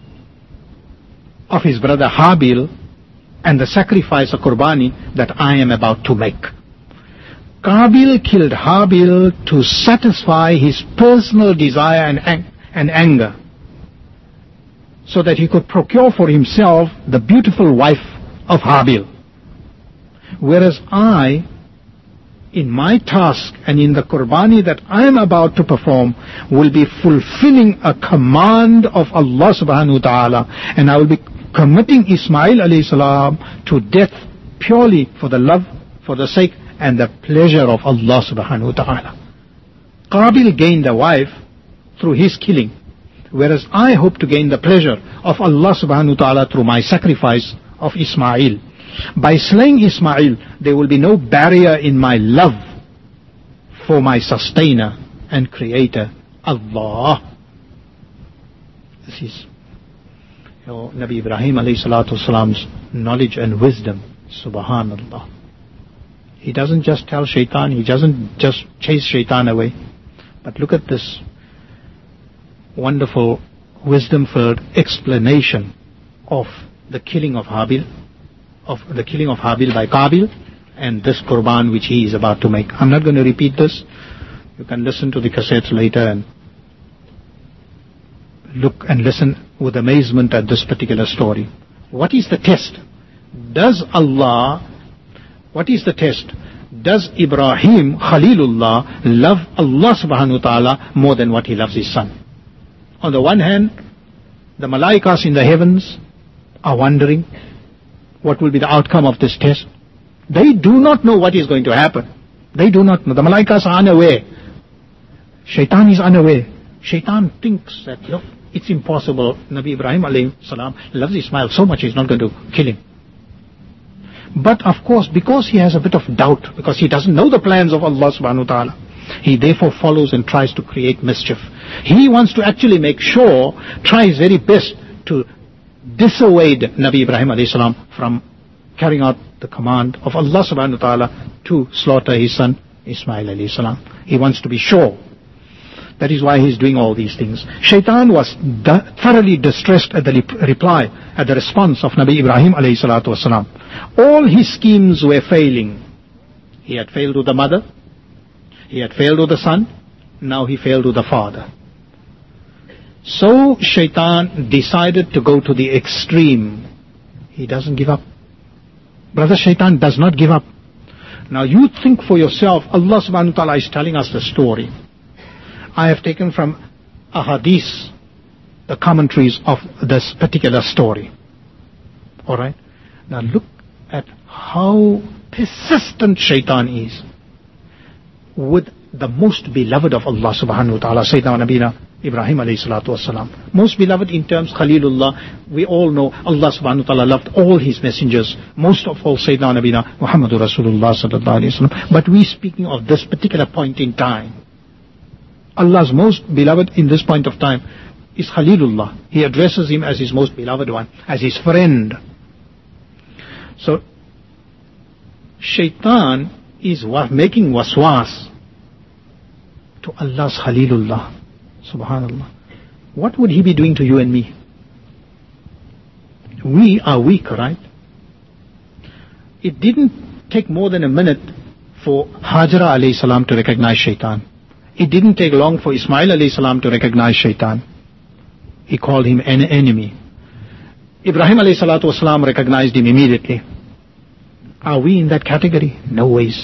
of his brother Habil and the sacrifice of Qurbani that I am about to make. Qabil killed Habil to satisfy his personal desire and, ang- and anger, so that he could procure for himself the beautiful wife of Habil. Whereas I, in my task and in the Qurbani that I am about to perform, will be fulfilling a command of Allah subhanahu wa ta'ala, and I will be committing Ismail alayhi salam to death purely for the love, for the sake and the pleasure of Allah subhanahu wa ta'ala. Qabil gained a wife through his killing, whereas I hope to gain the pleasure of Allah subhanahu wa ta'ala through my sacrifice of Ismail. By slaying Ismail, there will be no barrier in my love for my sustainer and creator, Allah. This is you know, Nabi Ibrahim alayhi salatu wasalam's knowledge and wisdom. Subhanallah. He doesn't just tell Shaitan, he doesn't just chase Shaitan away. But look at this wonderful, wisdom-filled explanation of the killing of Habil, of the killing of Habil by Qabil, and this Qurban which he is about to make. I'm not going to repeat this. You can listen to the cassettes later and look and listen with amazement at this particular story. What is the test? Does Allah, what is the test? Does Ibrahim, Khalilullah, love Allah subhanahu wa ta'ala more than what he loves his son? On the one hand, the malaikas in the heavens are wondering what will be the outcome of this test. They do not know what is going to happen. They do not know. The malaikas are unaware. Shaitan is unaware. Shaitan thinks that, look, it's impossible. Nabi Ibrahim alayhi salam loves Ismail so much he's not going to kill him. But of course, because he has a bit of doubt, because he doesn't know the plans of Allah subhanahu wa ta'ala, he therefore follows and tries to create mischief. He wants to actually make sure, try his very best to dissuade Nabi Ibrahim alayhi salam from carrying out the command of Allah subhanahu wa ta'ala to slaughter his son Ismail alayhi salam. He wants to be sure. That is why he's doing all these things. Shaitan was d- thoroughly distressed at the lip- reply, at the response of Nabi Ibrahim alayhi salatu wasalam. All his schemes were failing. He had failed with the mother, he had failed with the son, now he failed with the father. So Shaitan decided to go to the extreme. He doesn't give up. Brother, Shaitan does not give up. Now you think for yourself, Allah subhanahu wa ta'ala is telling us the story. I have taken from a hadith the commentaries of this particular story. Alright? Now look at how persistent Shaitan is with the most beloved of Allah subhanahu wa ta'ala, Sayyidina Nabina Ibrahim alayhi salatu wasalam. Most beloved in terms, Khalilullah. We all know Allah subhanahu wa ta'ala loved all his messengers, most of all Sayyidina Nabina Muhammadur Rasulullah sallallahu alayhi wa sallam. But we speaking of this particular point in time. Allah's most beloved in this point of time is Khalilullah. He addresses him as his most beloved one, as his friend. So, Shaitan is making waswas to Allah's Khalilullah. Subhanallah. what would he be doing to you and me? We are weak, right? It didn't take more than a minute for Hajra alayhi salam to recognize shaitan. It didn't take long for Ismail alayhi salam to recognize shaitan. He called him an enemy. Ibrahim alayhi salatu wasalam recognized him immediately. Are we in that category? No ways.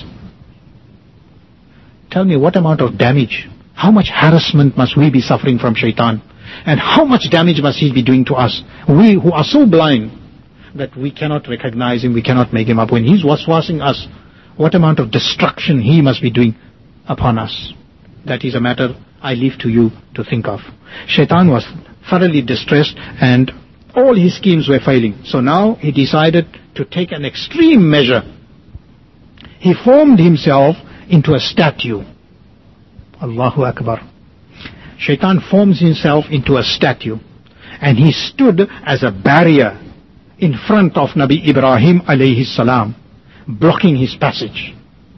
Tell me, what amount of damage, how much harassment must we be suffering from shaitan? And how much damage must he be doing to us? We who are so blind that we cannot recognize him, we cannot make him up. When he's waswasing us, what amount of destruction he must be doing upon us. That is a matter I leave to you to think of. Shaitan was thoroughly distressed and all his schemes were failing. So now he decided to take an extreme measure. He formed himself into a statue. Allahu Akbar. Shaitan forms himself into a statue, and he stood as a barrier in front of Nabi Ibrahim alayhi salam, blocking his passage.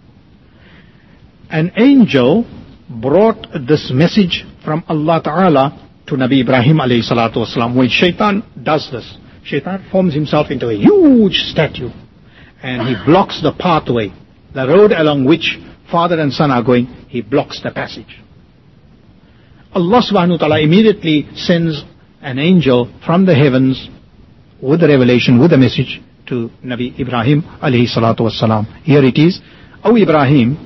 An angel brought this message from Allah Ta'ala to Nabi Ibrahim alayhi salatu wasalam. When shaitan does this, shaitan forms himself into a huge statue, and he blocks the pathway, the road along which father and son are going. He blocks the passage. Allah subhanahu wa ta'ala immediately sends an angel from the heavens with the revelation, with the message to Nabi Ibrahim alayhi salatu wassalam. Here it is. O Ibrahim,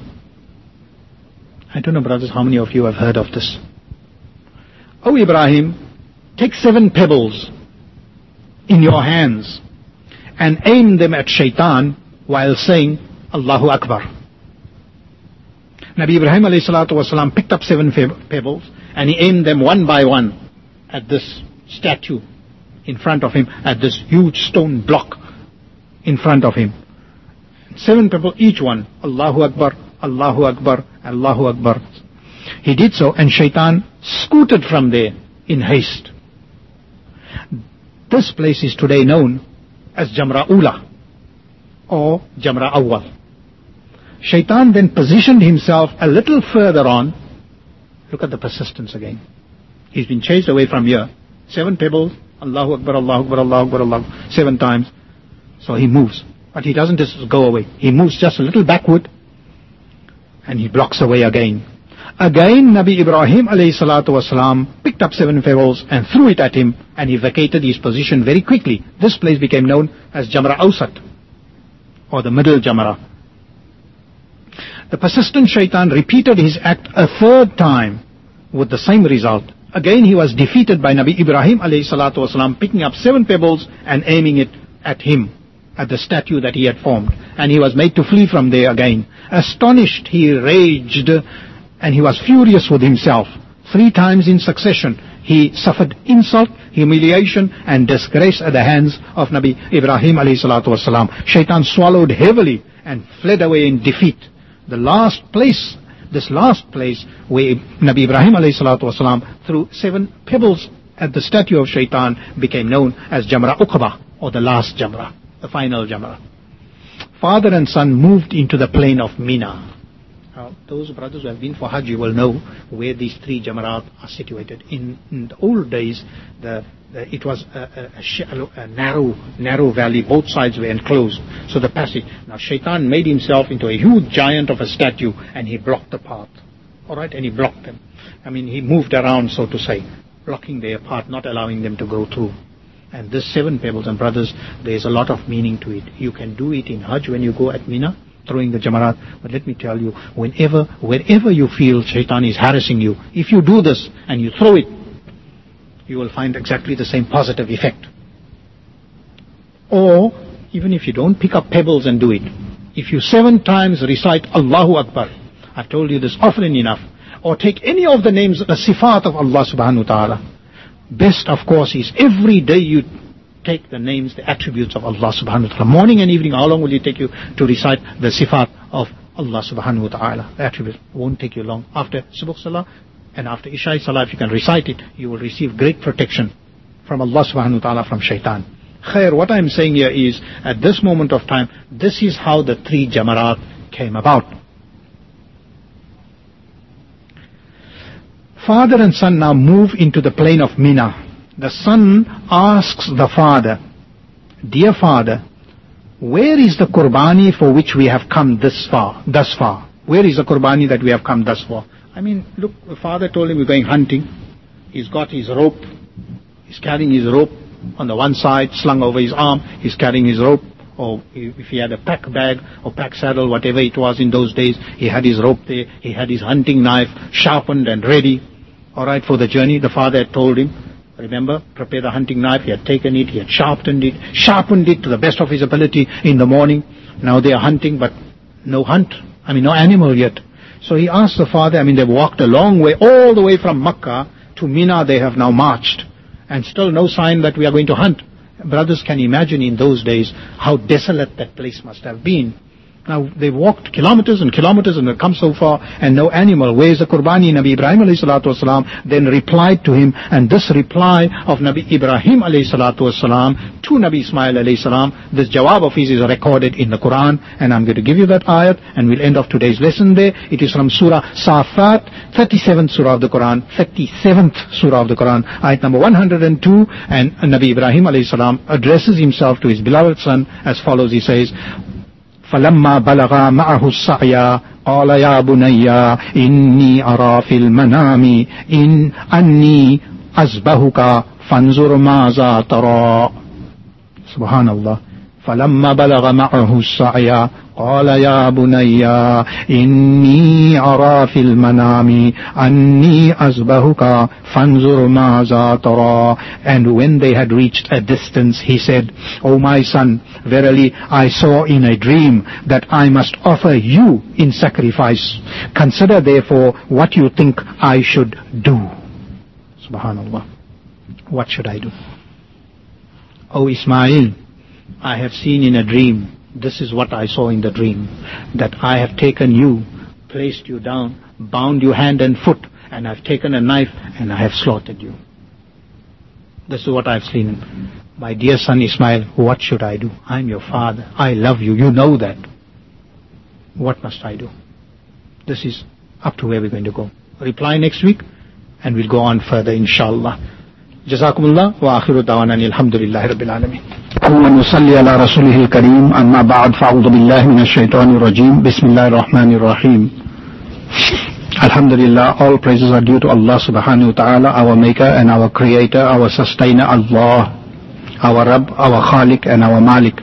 I don't know, brothers, how many of you have heard of this? O Ibrahim, take seven pebbles in your hands and aim them at shaitan while saying Allahu Akbar. Nabi Ibrahim alayhi salatu wasalam picked up seven pebbles and he aimed them one by one at this statue in front of him, at this huge stone block in front of him. Seven pebbles each one. Allahu Akbar, Allahu Akbar, Allahu Akbar. He did so, and shaitan scooted from there in haste. This place is today known as Jamra Ula or Jamra Awwal. Shaitan then positioned himself a little further on. Look at the persistence again. He's been chased away from here. Seven pebbles, Allahu Akbar, Allahu Akbar, Allahu Akbar, Allahu, seven times. So he moves. But he doesn't just go away. He moves just a little backward, and he blocks away again. Again, Nabi Ibrahim alayhi salatu wasalam picked up seven pebbles and threw it at him, and he vacated his position very quickly. This place became known as Jamra Awsat, or the middle Jamra. The persistent shaitan repeated his act a third time with the same result. Again he was defeated by Nabi Ibrahim alayhi salatu wasalam picking up seven pebbles and aiming it at him, at the statue that he had formed. And he was made to flee from there again. Astonished, he raged, and he was furious with himself. Three times in succession he suffered insult, humiliation and disgrace at the hands of Nabi Ibrahim alayhi salatu wasalam. Shaitan swallowed heavily and fled away in defeat. The last place, this last place where Nabi Ibrahim alayhi salatu wasalam threw seven pebbles at the statue of shaitan became known as Jamra Uqba, or the last Jamra, the final Jamra. Father and son moved into the plain of Mina. Now, those brothers who have been for Hajj, you will know where these three Jamarat are situated. In, in the old days, the, the, it was a, a, a, shallow, a narrow, narrow valley. Both sides were enclosed. So the passage. Now, Shaitan made himself into a huge giant of a statue, and he blocked the path. All right, and he blocked them. I mean, he moved around, so to say, blocking their path, not allowing them to go through. And this seven pebbles, and brothers, there is a lot of meaning to it. You can do it in Hajj when you go at Mina, throwing the Jamarat. But let me tell you, whenever, wherever you feel shaitan is harassing you, if you do this and you throw it, you will find exactly the same positive effect. Or, even if you don't pick up pebbles and do it, if you seven times recite Allahu Akbar, I've told you this often enough, or take any of the names, the sifat of Allah subhanahu wa ta'ala, best of course is every day you take the names, the attributes of Allah subhanahu wa ta'ala. Morning and evening, how long will it take you to recite the sifat of Allah subhanahu wa ta'ala? The attributes won't take you long. After Subh Salah and after Isha Salah, if you can recite it, you will receive great protection from Allah subhanahu wa ta'ala from shaitan. Khair, what I am saying here is, at this moment of time, this is how the three Jamarat came about. Father and son now move into the plain of Mina. The son asks the father, dear father, where is the qurbani for which we have come this far, thus far? Where is the qurbani that we have come thus far? I mean, look, the father told him we're going hunting. He's got his rope. He's carrying his rope on the one side, slung over his arm. He's carrying his rope. Or if he had a pack bag or pack saddle, whatever it was in those days, he had his rope there. He had his hunting knife sharpened and ready. All right, for the journey. The father had told him, remember, prepare the hunting knife. He had taken it. He had sharpened it. Sharpened it to the best of his ability in the morning. Now they are hunting, but no hunt. I mean, no animal yet. So he asked the father, I mean, they've walked a long way, all the way from Makkah to Mina they have now marched. And still no sign that we are going to hunt. Brothers can imagine in those days how desolate that place must have been. Now they've walked kilometers and kilometers and they've come so far and no animal. Where is the Qurbani? Nabi Ibrahim alayhi salatu wasalam then replied to him, and this reply of Nabi Ibrahim alayhi salatu wasalam to Nabi Ismail alayhi salam, this jawab of his is recorded in the Quran, and I'm going to give you that ayat and we'll end off today's lesson there. It is from Surah Safat, thirty-seventh Surah of the Quran, thirty-seventh Surah of the Quran, ayat number one hundred two, and Nabi Ibrahim alayhi salam addresses himself to his beloved son as follows. He says, فَلَمَّا بَلَغَا مَعَهُ السَّعْيَا قَالَ يَا بُنَيَّ إِنِّي أَرَى فِي الْمَنَامِ إِنْ أَنِّي أَذْبَحُكَ فَانْظُرْ مَاذَا تَرَى. Subhanallah. فَلَمَّا بَلَغَ مَعَهُ السَّعْيَا قَالَ يَا بُنَيَّ إِنِّي أَرَى فِي الْمَنَامِ أَنِّي أَذْبَحُكَ فَانْظُرْ مَاذَا تَرَى. And when they had reached a distance, he said, O my son, verily I saw in a dream that I must offer you in sacrifice. Consider therefore what you think I should do. Subhanallah. What should I do? O Ismail, I have seen in a dream, this is what I saw in the dream, that I have taken you, placed you down, bound you hand and foot, and I've taken a knife and I have slaughtered you. This is what I've seen. My dear son Ismail, what should I do? I'm your father. I love you. You know that. What must I do? This is up to where we're going to go. Reply next week and we'll go on further inshallah. Jazakumullah wa akhiru dawana alhamdulillahi rabbil alamin. ونصلي على رسوله الكريم أما بعد فأعوذ بالله من الشيطان الرجيم بسم الله الرحمن الرحيم. Alhamdulillah, all praises are due to Allah subhanahu wa ta'ala, our maker and our creator, our sustainer, Allah, our Rabb, our Khaliq and our Malik.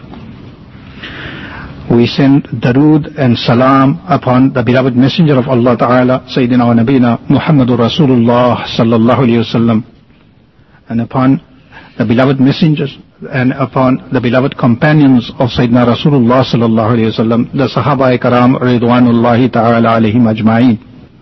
We send darood and salam upon the beloved messenger of Allah ta'ala, Sayyidina wa Nabina Muhammadur Rasulullah sallallahu alayhi wa sallam, and upon the beloved messengers and upon the beloved companions of Sayyidina Rasulullah sallallahu alayhi wa sallam, the Sahaba Karam Ridwanullahi ta'ala alayhim ajma'een.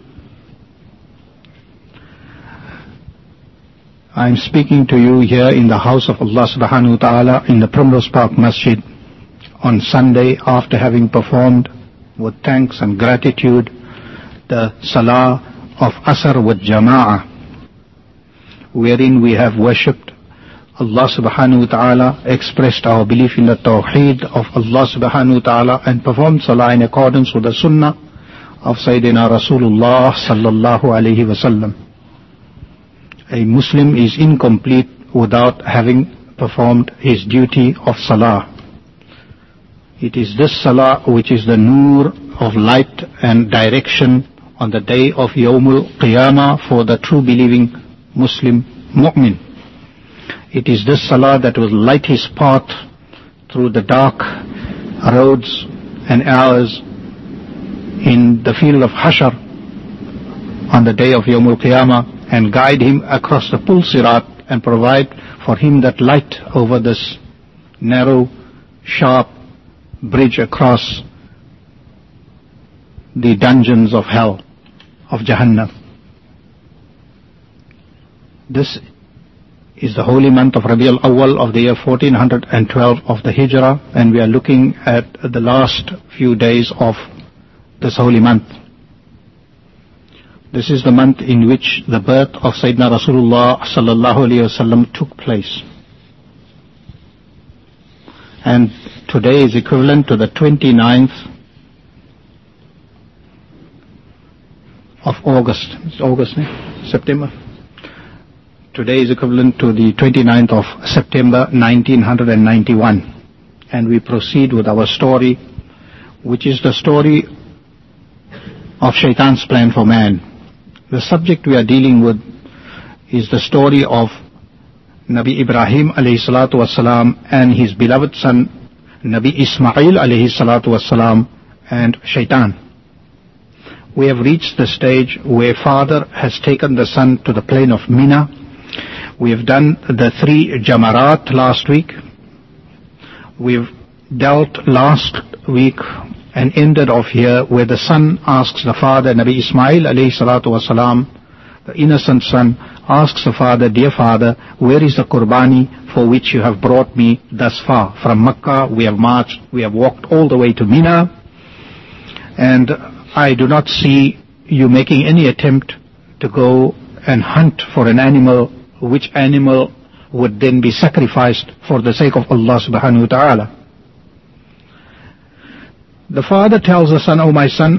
I am speaking to you here in the house of Allah subhanahu wa ta'ala in the Primrose Park Masjid on Sunday after having performed with thanks and gratitude the Salah of Asr with Jama'ah, wherein we have worshipped Allah subhanahu wa ta'ala, expressed our belief in the Tawheed of Allah subhanahu wa ta'ala, and performed Salah in accordance with the Sunnah of Sayyidina Rasulullah sallallahu alayhi wa sallam. A Muslim is incomplete without having performed his duty of Salah. It is this Salah which is the nur of light and direction on the day of Yawmul Qiyamah for the true believing Muslim mu'min. It is this Salah that will light his path through the dark roads and hours in the field of Hashar on the day of Yawmul Qiyamah, and guide him across the Pul Sirat and provide for him that light over this narrow, sharp bridge across the dungeons of hell, of Jahannam. This is the holy month of Rabi al-Awwal of the year fourteen twelve of the Hijrah, and we are looking at the last few days of this holy month. This is the month in which the birth of Sayyidina Rasulullah sallallahu alayhi wasallam took place. And today is equivalent to the twenty-ninth of August. It's August, eh? September. Today is equivalent to the twenty-ninth of September nineteen ninety-one. And we proceed with our story, which is the story of Shaitan's plan for man. The subject we are dealing with is the story of Nabi Ibrahim alayhi salatu wasalam and his beloved son Nabi Ismail alayhi salatu wasalam and Shaitan. We have reached the stage where father has taken the son to the plain of Mina. We have done the three Jamarat last week. We've dealt last week and ended off here where the son asks the father, Nabi Ismail alayhi salatu wasalam, the innocent son, asks the father, dear father, where is the qurbani for which you have brought me thus far? From Makkah we have marched, we have walked all the way to Mina, and I do not see you making any attempt to go and hunt for an animal, which animal would then be sacrificed for the sake of Allah subhanahu wa ta'ala. The father tells the son, O my son,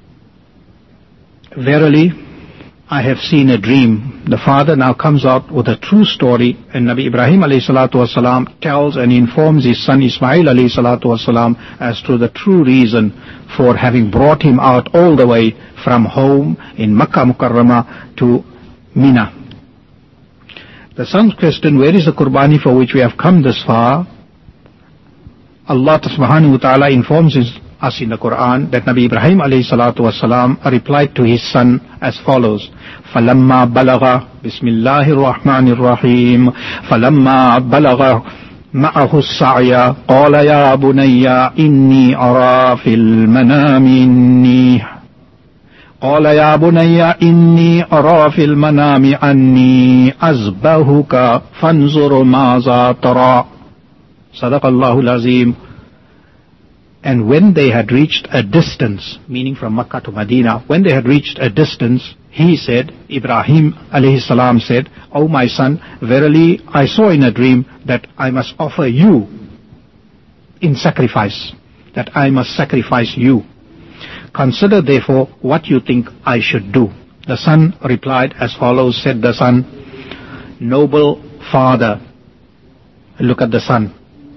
verily I have seen a dream. The father now comes out with a true story, and Nabi Ibrahim alayhi salatu wasalam tells and informs his son Ismail alayhi salatu wasalam as to the true reason for having brought him out all the way from home in Makkah Mukarramah to Mina. The son's question, where is the qurbani for which we have come this far? Allah subhanahu wa ta'ala informs us in the Quran that Nabi Ibrahim alayhi salatu wasalam replied to his son as follows: فَلَمَّا بَلَغَ بِسْمِ اللَّهِ الرَّحْمَنِ الرَّحِيمِ فَلَمَّا بَلَغَ مَعَهُ السَّعْيَ قَالَ يَا بُنَيَّ إِنِّي أَرَى فِي الْمَنَامِ إِنِّي قال يا بني إني أرى في المنام أني أذبحك فانظر ماذا ترى. صدق الله العظيم. And when they had reached a distance, meaning from Makkah to Medina, when they had reached a distance, he said, Ibrahim alayhi salam said, O my son, verily I saw in a dream that I must offer you in sacrifice, that I must sacrifice you. Consider therefore what you think I should do. The son replied as follows, said the son, noble father. Look at the son.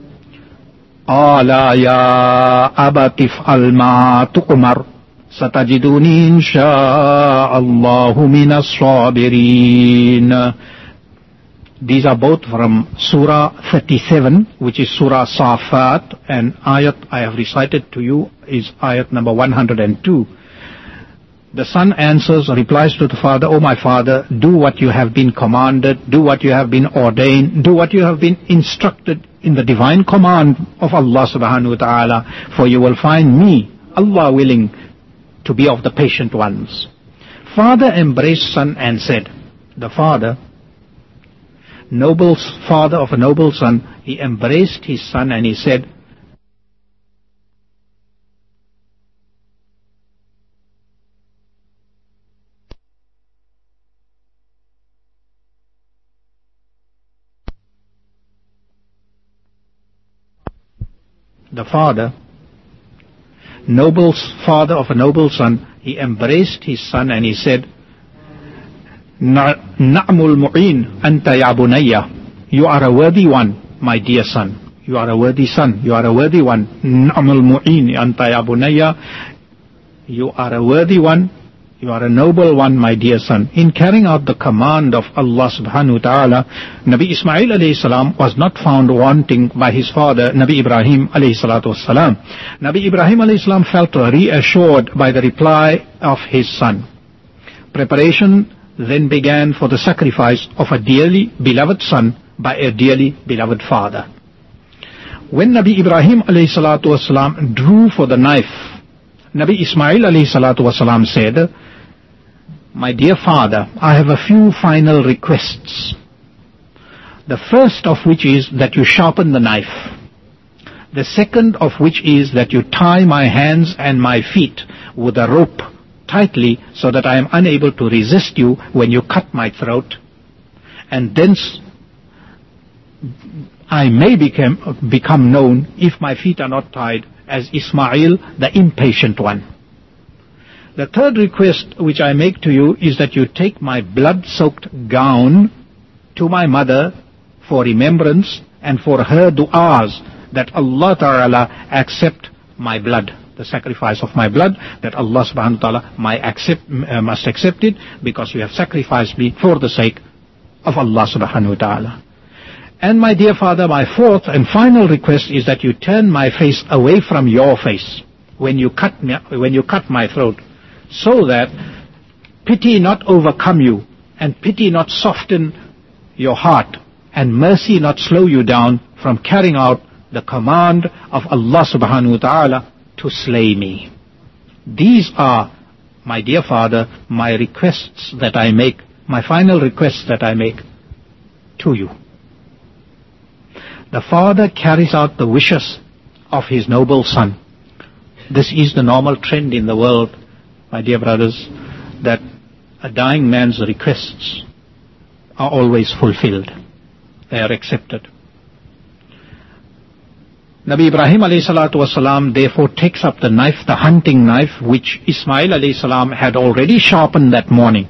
Ala ya abatif alma tuqmar satajiduni insha'Allahu minas sabirin. These are both from Surah thirty-seven, which is Surah Safat, and ayat I have recited to you is ayat number one hundred two. The son answers, replies to the father, O my father, do what you have been commanded, do what you have been ordained, do what you have been instructed in the divine command of Allah subhanahu wa ta'ala, for you will find me, Allah willing, to be of the patient ones. Father embraced son and said, the father, noble father of a noble son, he embraced his son and he said, the father, noble father of a noble son, he embraced his son and he said, Na'mul mu'in anta ya bunayya. You are a worthy one, my dear son. You are a worthy son. You are a worthy one. Na'mul mu'in anta ya bunayya. You are a worthy one. You are a noble one, my dear son. In carrying out the command of Allah subhanahu wa ta'ala, Nabi Ismail alayhi salam was not found wanting by his father, Nabi Ibrahim alayhi salatu wasalam. Nabi Ibrahim alayhi salam felt reassured by the reply of his son. Preparation then began for the sacrifice of a dearly beloved son by a dearly beloved father. When Nabi Ibrahim alayhi salatu wasalam drew for the knife, Nabi Ismail alayhi salatu wasalam said, my dear father, I have a few final requests. The first of which is that you sharpen the knife. The second of which is that you tie my hands and my feet with a rope tightly so that I am unable to resist you when you cut my throat. And thence I may become, become known, if my feet are not tied, as Ismail, the impatient one. The third request which I make to you is that you take my blood-soaked gown to my mother for remembrance and for her du'as, that Allah Ta'ala accept my blood, the sacrifice of my blood, that Allah Subhanahu wa Ta'ala might accept, uh, must accept it, because you have sacrificed me for the sake of Allah Subhanahu wa Ta'ala. And my dear father, my fourth and final request is that you turn my face away from your face when you cut me, when you cut my throat, so that pity not overcome you, and pity not soften your heart, and mercy not slow you down from carrying out the command of Allah Subhanahu wa Ta'ala to slay me. These are, my dear father, my requests that I make, my final requests that I make to you. The father carries out the wishes of his noble son. This is the normal trend in the world, my dear brothers, that a dying man's requests are always fulfilled. They are accepted. Nabi Ibrahim alayhi salatu wasalam therefore takes up the knife, the hunting knife, which Ismail alayhi salam had already sharpened that morning.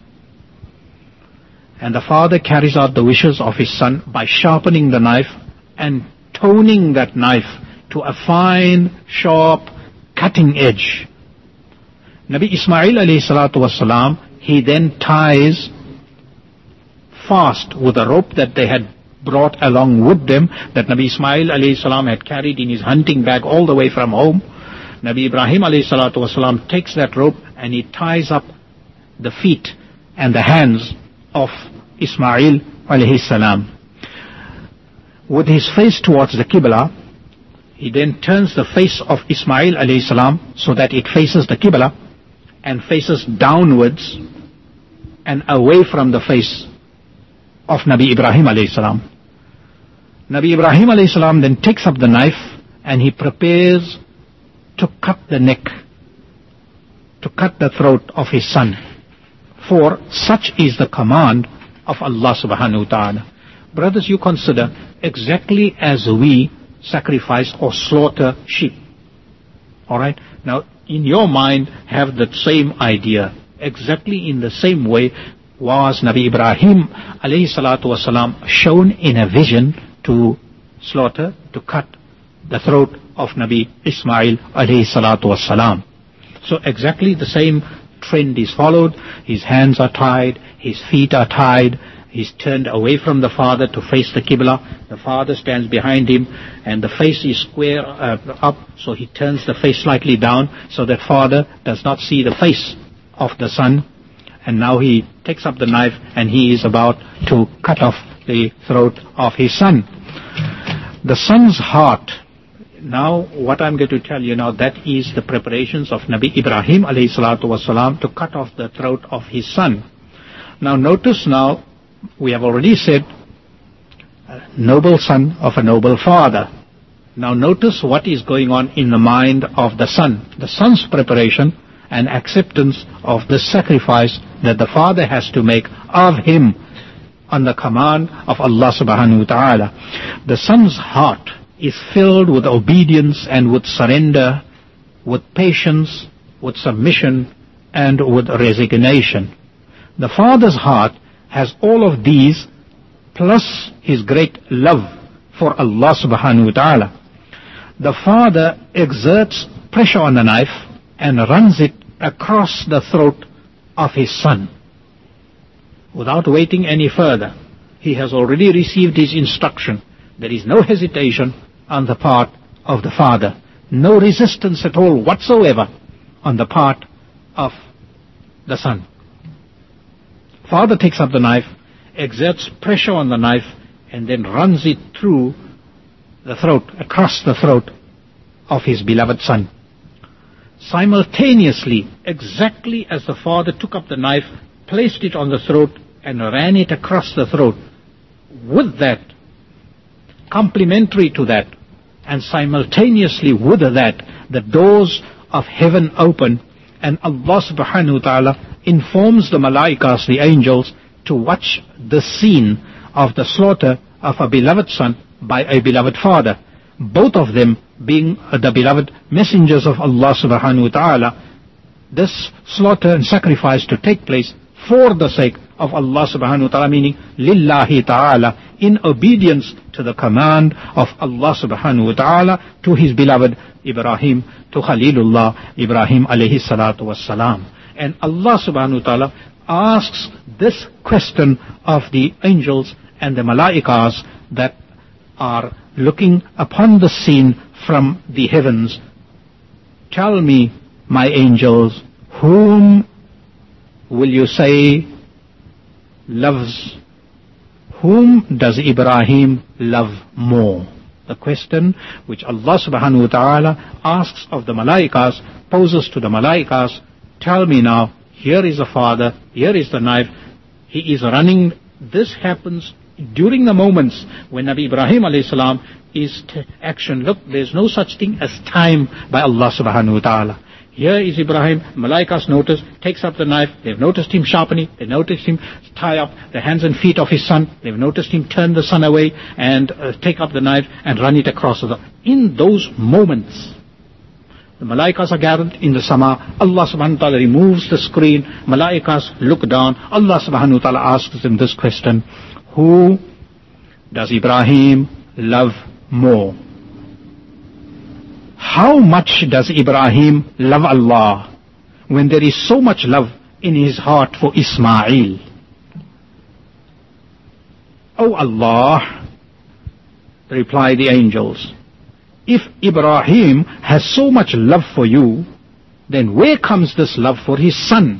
And the father carries out the wishes of his son by sharpening the knife and toning that knife to a fine, sharp, cutting edge. Nabi Ismail alayhi salatu wasalam, he then ties fast with a rope that they had brought along with them, that Nabi Ismail alayhi salam had carried in his hunting bag all the way from home. Nabi Ibrahim alayhi salatu wasalam takes that rope and he ties up the feet and the hands of Ismail alayhi salam. With his face towards the Qibla, he then turns the face of Ismail alayhi salam so that it faces the Qibla and faces downwards and away from the face of Nabi Ibrahim alayhi salam. Nabi Ibrahim alayhi salam then takes up the knife and he prepares to cut the neck, to cut the throat of his son. For such is the command of Allah Subhanahu wa Ta'ala. Brothers, you consider, exactly as we sacrifice or slaughter sheep. Alright? Now, in your mind, have that same idea. Exactly in the same way was Nabi Ibrahim alayhi salatu wasalam shown in a vision to slaughter, to cut the throat of Nabi Ismail alayhi salatu wasalam. So exactly the same trend is followed. His hands are tied, his feet are tied, he's turned away from the father to face the Qibla. The father stands behind him and the face is square uh, up, so he turns the face slightly down so that father does not see the face of the son. And now he takes up the knife and he is about to cut off the throat of his son. The son's heart, now what I'm going to tell you now, that is the preparations of Nabi Ibrahim alayhi salatu wasalam to cut off the throat of his son. Now notice now, we have already said, a noble son of a noble father. Now notice what is going on in the mind of the son. The son's preparation and acceptance of the sacrifice that the father has to make of him on the command of Allah Subhanahu wa Ta'ala. The son's heart is filled with obedience and with surrender, with patience, with submission, and with resignation. The father's heart has all of these, plus his great love for Allah Subhanahu wa Ta'ala. The father exerts pressure on the knife and runs it across the throat of his son. Without waiting any further, he has already received his instruction. There is no hesitation on the part of the father, no resistance at all whatsoever on the part of the son. Father takes up the knife, exerts pressure on the knife, and then runs it through the throat, across the throat of his beloved son. Simultaneously, exactly as the father took up the knife, placed it on the throat, and ran it across the throat, with that, complementary to that, and simultaneously with that, the doors of heaven open, and Allah Subhanahu wa Ta'ala informs the malaikas, the angels, to watch the scene of the slaughter of a beloved son by a beloved father, both of them being the beloved messengers of Allah Subhanahu wa Ta'ala, this slaughter and sacrifice to take place for the sake of Allah subhanahu wa ta'ala, meaning lillahi ta'ala, in obedience to the command of Allah subhanahu wa ta'ala, to his beloved Ibrahim, to Khalilullah Ibrahim alayhi salatu wassalam. And Allah subhanahu wa ta'ala asks this question of the angels and the malaikas that are looking upon the scene from the heavens. Tell me, my angels, whom will you say loves, whom does Ibrahim love more? The question which Allah subhanahu wa ta'ala asks of the malaikas, poses to the malaikas. Tell me now, here is the father, here is the knife, he is running. This happens during the moments when Nabi Ibrahim alayhi salam is t- action. Look, there is no such thing as time by Allah subhanahu wa ta'ala. Here is Ibrahim, malaikas notice, takes up the knife, they've noticed him sharpening, they noticed him tie up the hands and feet of his son, they've noticed him turn the son away and uh, take up the knife and run it across the... In those moments, the malaikas are gathered in the sama, Allah subhanahu wa ta'ala removes the screen, malaikas look down, Allah subhanahu wa ta'ala asks them this question, who does Ibrahim love more? How much does Ibrahim love Allah when there is so much love in his heart for Ismail? Oh Allah, reply the angels, if Ibrahim has so much love for you, then where comes this love for his son?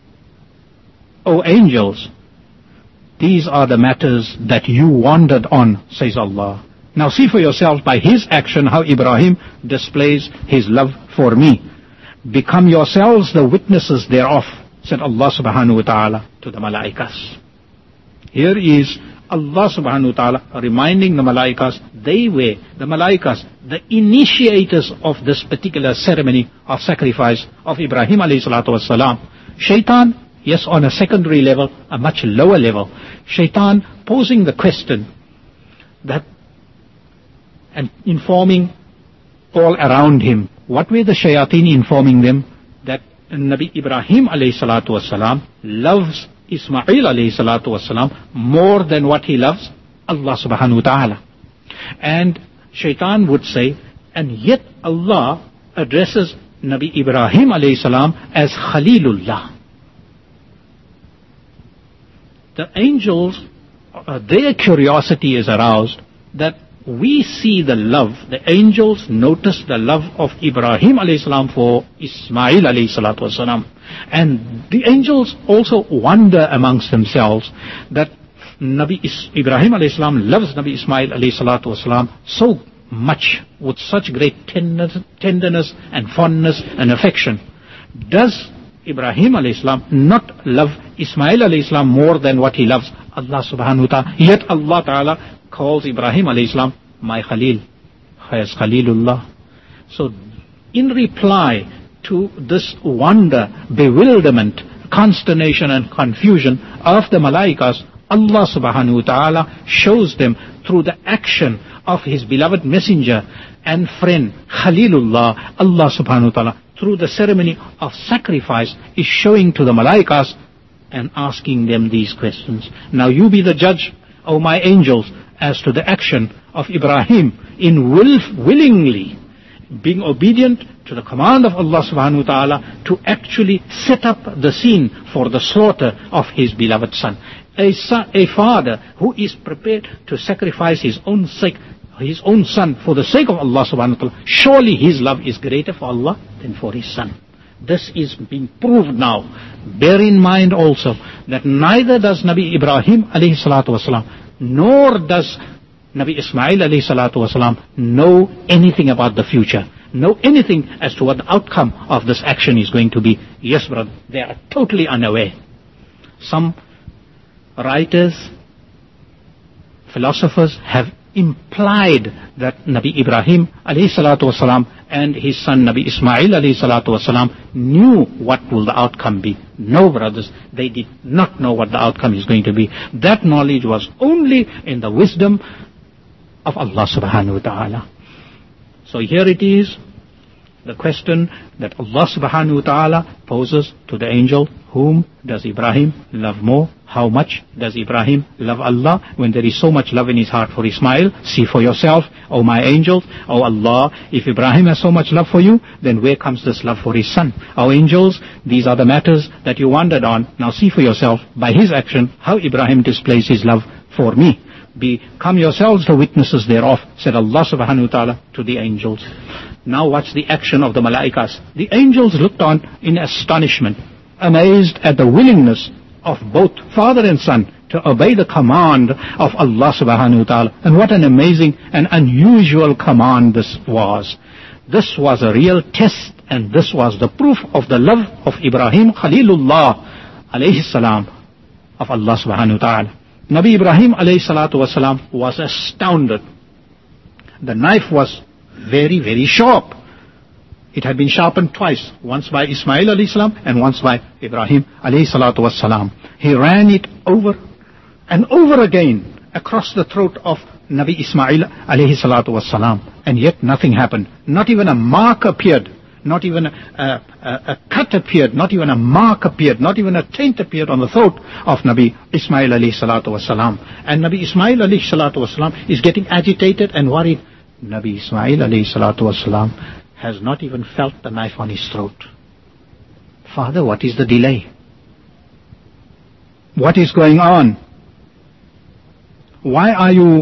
O angels, these are the matters that you wandered on, says Allah. Now see for yourselves by his action how Ibrahim displays his love for me. Become yourselves the witnesses thereof, said Allah subhanahu wa ta'ala to the malaikas. Here is Allah subhanahu wa ta'ala reminding the malaikas, they were, the malaikas, the initiators of this particular ceremony of sacrifice of Ibrahim alayhi salatu wassalam. Shaitan, yes, on a secondary level, a much lower level. Shaitan posing the question that, and informing all around him. What were the shayateen informing them? That Nabi Ibrahim alayhi salatu wasalam loves Ismail alayhi salatu wasalam more than what he loves Allah subhanahu wa ta'ala. And shaitan would say, and yet Allah addresses Nabi Ibrahim alayhi salam as Khalilullah. The angels, uh, their curiosity is aroused that we see the love, the angels notice the love of Ibrahim alayhi salam for Ismail alayhi salatu wasalam. And the angels also wonder amongst themselves that Nabi Is- Ibrahim alayhi salam loves Nabi Ismail alayhi salatu wasalam so much, with such great tenderness, tenderness and fondness and affection. Does Ibrahim alayhi salam not love Ismail alayhi salam more than what he loves Allah subhanahu wa ta'ala? Yet Allah ta'ala calls Ibrahim alayhi salam my Khalil, as Khalilullah. So in reply to this wonder, bewilderment, consternation and confusion of the malaikas, Allah subhanahu wa ta'ala shows them through the action of his beloved messenger and friend Khalilullah. Allah subhanahu wa ta'ala through the ceremony of sacrifice is showing to the malaikas and asking them these questions. Now you be the judge, O my angels, as to the action of Ibrahim in will, willingly being obedient to the command of Allah subhanahu wa ta'ala to actually set up the scene for the slaughter of his beloved son. A son, a father who is prepared to sacrifice his own sake, his own son for the sake of Allah subhanahu wa ta'ala, surely his love is greater for Allah than for his son. This is being proved now. Bear in mind also that neither does Nabi Ibrahim alayhi salatu wasalam nor does Nabi Ismail alayhi salatu wasalam know anything about the future, know anything as to what the outcome of this action is going to be. Yes, brother, they are totally unaware. Some writers, philosophers have implied that Nabi Ibrahim alayhi salatu wasalam and his son Nabi Ismail alayhi salatu wasalam knew what will the outcome be. No, brothers, they did not know what the outcome is going to be. That knowledge was only in the wisdom of Allah subhanahu wa ta'ala. So here it is, the question that Allah subhanahu wa ta'ala poses to the angel, whom does Ibrahim love more? How much does Ibrahim love Allah? When there is so much love in his heart for Ismail, see for yourself, O my angels, O Allah, if Ibrahim has so much love for you, then where comes this love for his son? O angels, these are the matters that you wondered on. Now see for yourself, by his action, how Ibrahim displays his love for me. Become yourselves the witnesses thereof, said Allah subhanahu wa ta'ala to the angels. Now watch the action of the malaikas. The angels looked on in astonishment, amazed at the willingness of both father and son to obey the command of Allah subhanahu wa ta'ala. And what an amazing and unusual command this was. This was a real test, and this was the proof of the love of Ibrahim Khalilullah alayhi salam of Allah subhanahu wa ta'ala. Nabi Ibrahim alayhi salatu wasalam was astounded. The knife was very, very sharp. It had been sharpened twice, once by Ismail alayhi salam and once by Ibrahim alayhi salatu wasalam. He ran it over and over again across the throat of Nabi Ismail alayhi salatu wasalam, and yet nothing happened. Not even a mark appeared. Not even a, a, a cut appeared, not even a mark appeared, not even a taint appeared on the throat of Nabi Ismail alayhi salatu wasalam. And Nabi Ismail alayhi salatu wasalam is getting agitated and worried. Nabi Ismail alayhi salatu wasalam has not even felt the knife on his throat. Father, what is the delay? What is going on? Why are you...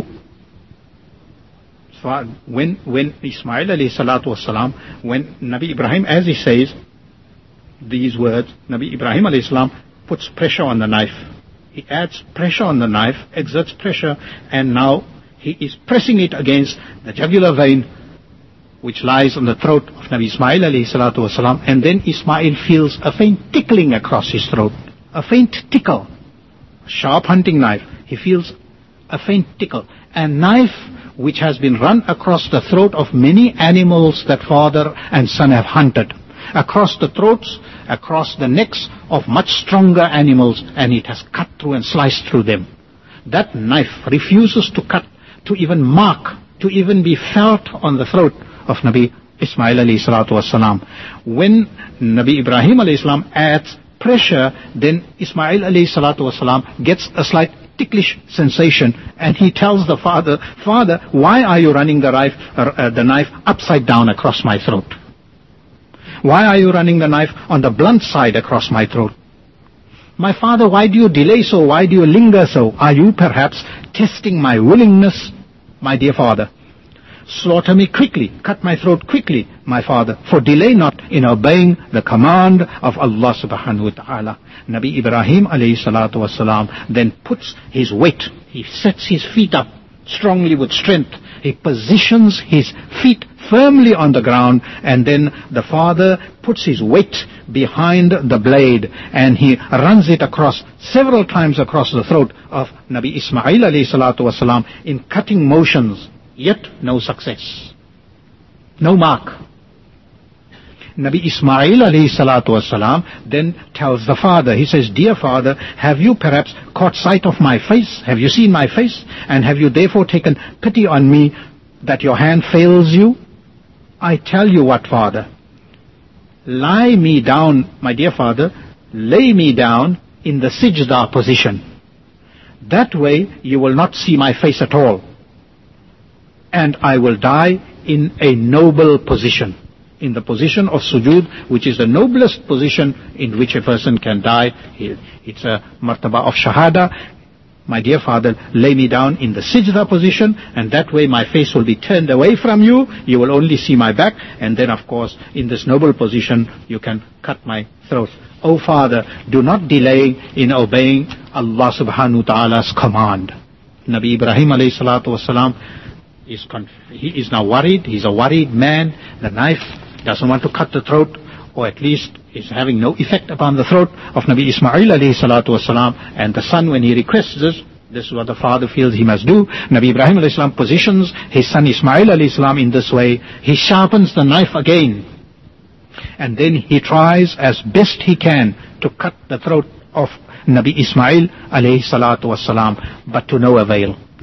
When, when Ismail alayhi salatu wasalam, when Nabi Ibrahim, as he says these words, Nabi Ibrahim alayhi salam puts pressure on the knife. He adds pressure on the knife, exerts pressure, and now he is pressing it against the jugular vein which lies on the throat of Nabi Ismail alayhi salatu wasalam, and then Ismail feels a faint tickling across his throat. A faint tickle. A sharp hunting knife. He feels a faint tickle. A knife which has been run across the throat of many animals that father and son have hunted. Across the throats, across the necks of much stronger animals, and it has cut through and sliced through them. That knife refuses to cut, to even mark, to even be felt on the throat of Nabi Ismail alayhi salatu wasalam. When Nabi Ibrahim alayhi salam adds pressure, then Ismail alayhi salatu wasalam gets a slight ticklish sensation, and he tells the father, Father, why are you running the knife, uh, the knife upside down across my throat? Why are you running the knife on the blunt side across my throat? My father, why do you delay so? Why do you linger so? Are you perhaps testing my willingness? My dear father, slaughter me quickly, cut my throat quickly, my father, for delay not in obeying the command of Allah subhanahu wa ta'ala. Nabi Ibrahim alayhi salatu wasalam then puts his weight, he sets his feet up strongly with strength, he positions his feet firmly on the ground, and then the father puts his weight behind the blade, and he runs it across, several times across the throat of Nabi Ismail alayhi salatu wasalam in cutting motions. Yet no success. No mark. Nabi Ismail alayhi salatu wasalam then tells the father, he says, Dear father, have you perhaps caught sight of my face? Have you seen my face? And have you therefore taken pity on me that your hand fails you? I tell you what, father. Lie me down, my dear father, lay me down in the sijda position. That way you will not see my face at all. And I will die in a noble position, in the position of sujood, which is the noblest position in which a person can die. It's a martaba of shahada. My dear father, lay me down in the sijda position, and that way my face will be turned away from you. You will only see my back, and then of course, in this noble position, you can cut my throat. O Father, do not delay in obeying Allah subhanahu wa ta'ala's command. Nabi Ibrahim alayhi salatu wasalam, Is conf- he is now worried. He's a worried man. The knife doesn't want to cut the throat, or at least is having no effect upon the throat of Nabi Ismail alayhi salatu wasalam. And the son, when he requests this, this is what the father feels he must do. Nabi Ibrahim alayhi salam positions his son Ismail alayhi salam in this way. He sharpens the knife again, and then he tries as best he can to cut the throat of Nabi Ismail alayhi salatu wasalam, but to no avail.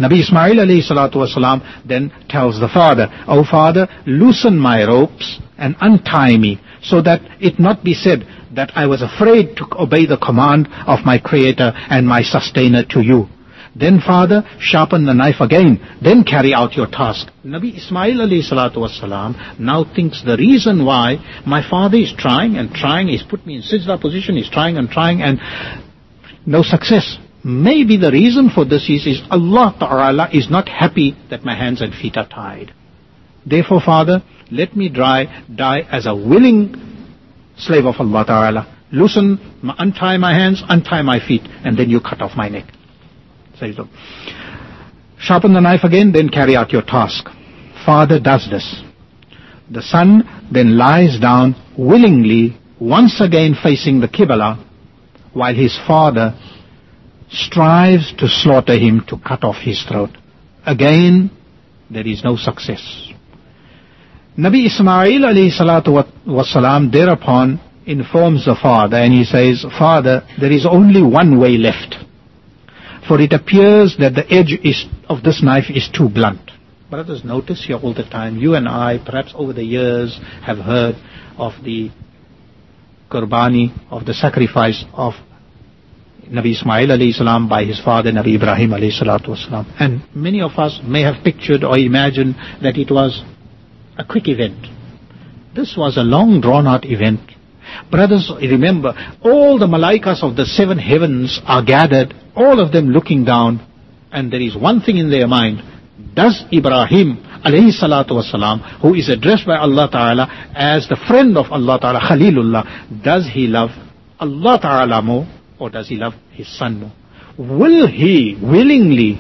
Nabi Ismail alayhi salatu wasalam then tells the father, "O father, loosen my ropes and untie me, so that it not be said that I was afraid to obey the command of my Creator and my Sustainer to you. Then father, sharpen the knife again, then carry out your task." Nabi Ismail alayhi salatu wasalam now thinks the reason why my father is trying and trying, he's put me in sajda position, he's trying and trying and no success. Maybe the reason for this is, is Allah Ta'ala is not happy that my hands and feet are tied. Therefore, Father, let me die, die as a willing slave of Allah Ta'ala. Loosen, untie my hands, untie my feet, and then you cut off my neck. Say so. Sharpen the knife again, then carry out your task. Father does this. The son then lies down willingly, once again facing the Qibla, while his father strives to slaughter him, to cut off his throat. Again, there is no success. Nabi Ismail alayhi salatu wasalam thereupon informs the father and he says, "Father, there is only one way left. For it appears that the edge is, of this knife is too blunt." Brothers, notice here all the time, you and I, perhaps over the years, have heard of the qurbani, of the sacrifice of Nabi Ismail alayhi salam by his father Nabi Ibrahim alayhi salatu wasalam. And many of us may have pictured or imagined that it was a quick event. This was a long drawn out event. Brothers, remember, all the malaikas of the seven heavens are gathered, all of them looking down, and there is one thing in their mind. Does Ibrahim alayhi salatu wasalam, who is addressed by Allah Ta'ala as the friend of Allah Ta'ala, Khalilullah, does he love Allah Ta'ala more, or does he love his son more? Will he willingly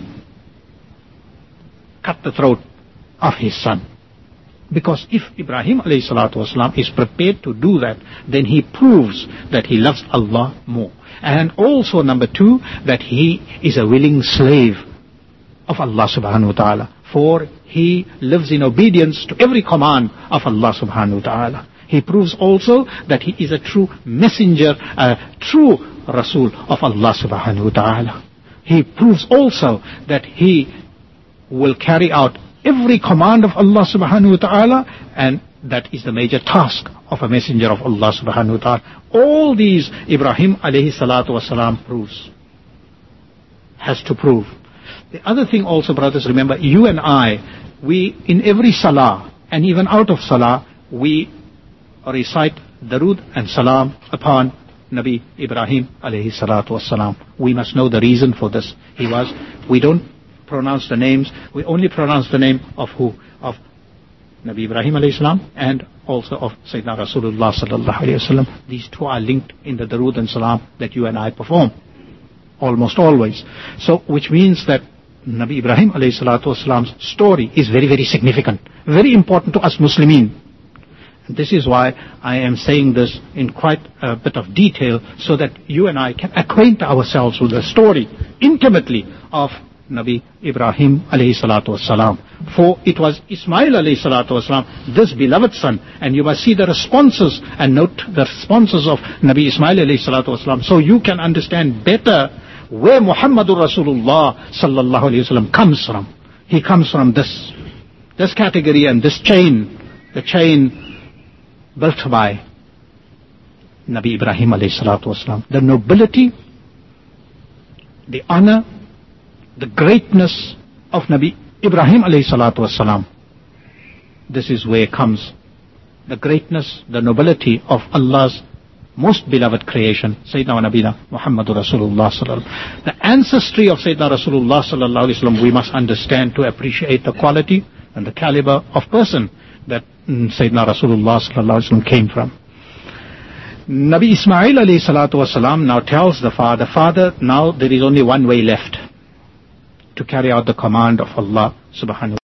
cut the throat of his son? Because if Ibrahim alayhi salatu wasalam is prepared to do that, then he proves that he loves Allah more. And also number two, that he is a willing slave of Allah subhanahu wa ta'ala. For he lives in obedience to every command of Allah subhanahu wa ta'ala. He proves also that he is a true messenger, a true Rasul of Allah subhanahu wa ta'ala. He proves also that he will carry out every command of Allah subhanahu wa ta'ala, and that is the major task of a messenger of Allah subhanahu wa ta'ala. All these Ibrahim alayhi salatu wasalam proves, has to prove. The other thing also, brothers, remember, you and I, we in every salah and even out of salah, we recite Darood and Salam upon Nabi Ibrahim alayhi salatu wasalam. We must know the reason for this. He was, we don't pronounce the names, we only pronounce the name of who? Of Nabi Ibrahim alayhi salam and also of Sayyidina Rasulullah sallallahu alayhi wasallam. These two are linked in the Darood and Salam that you and I perform almost always. So, which means that Nabi Ibrahim alayhi salatu wasalam's story is very, very significant, very important to us Muslimin. This is why I am saying this in quite a bit of detail, so that you and I can acquaint ourselves with the story intimately of Nabi Ibrahim alayhi salatu wasalam. For it was Ismail alayhi salatu wasalam, this beloved son, and you must see the responses and note the responses of Nabi Ismail alayhi salatu wasalam, so you can understand better where Muhammadur Rasulullah sallallahu alayhi wasallam comes from. He comes from this, this category and this chain, the chain built by Nabi Ibrahim alayhi salatu wasalam. The nobility, the honor, the greatness of Nabi Ibrahim alayhi salatu wasalam. This is where comes the greatness, the nobility of Allah's most beloved creation, Sayyidina wa Nabina Muhammadur Rasulullah sallallahu alaihi wasallam. The ancestry of Sayyidina Rasulullah sallallahu alaihi wasallam we must understand to appreciate the quality and the caliber of person that mm, Sayyidina Rasulullah sallallahu alaihi wasallam came from. Nabi Ismail alayhi salatu wasalam now tells the father, Father, now there is only one way left to carry out the command of Allah subhanahu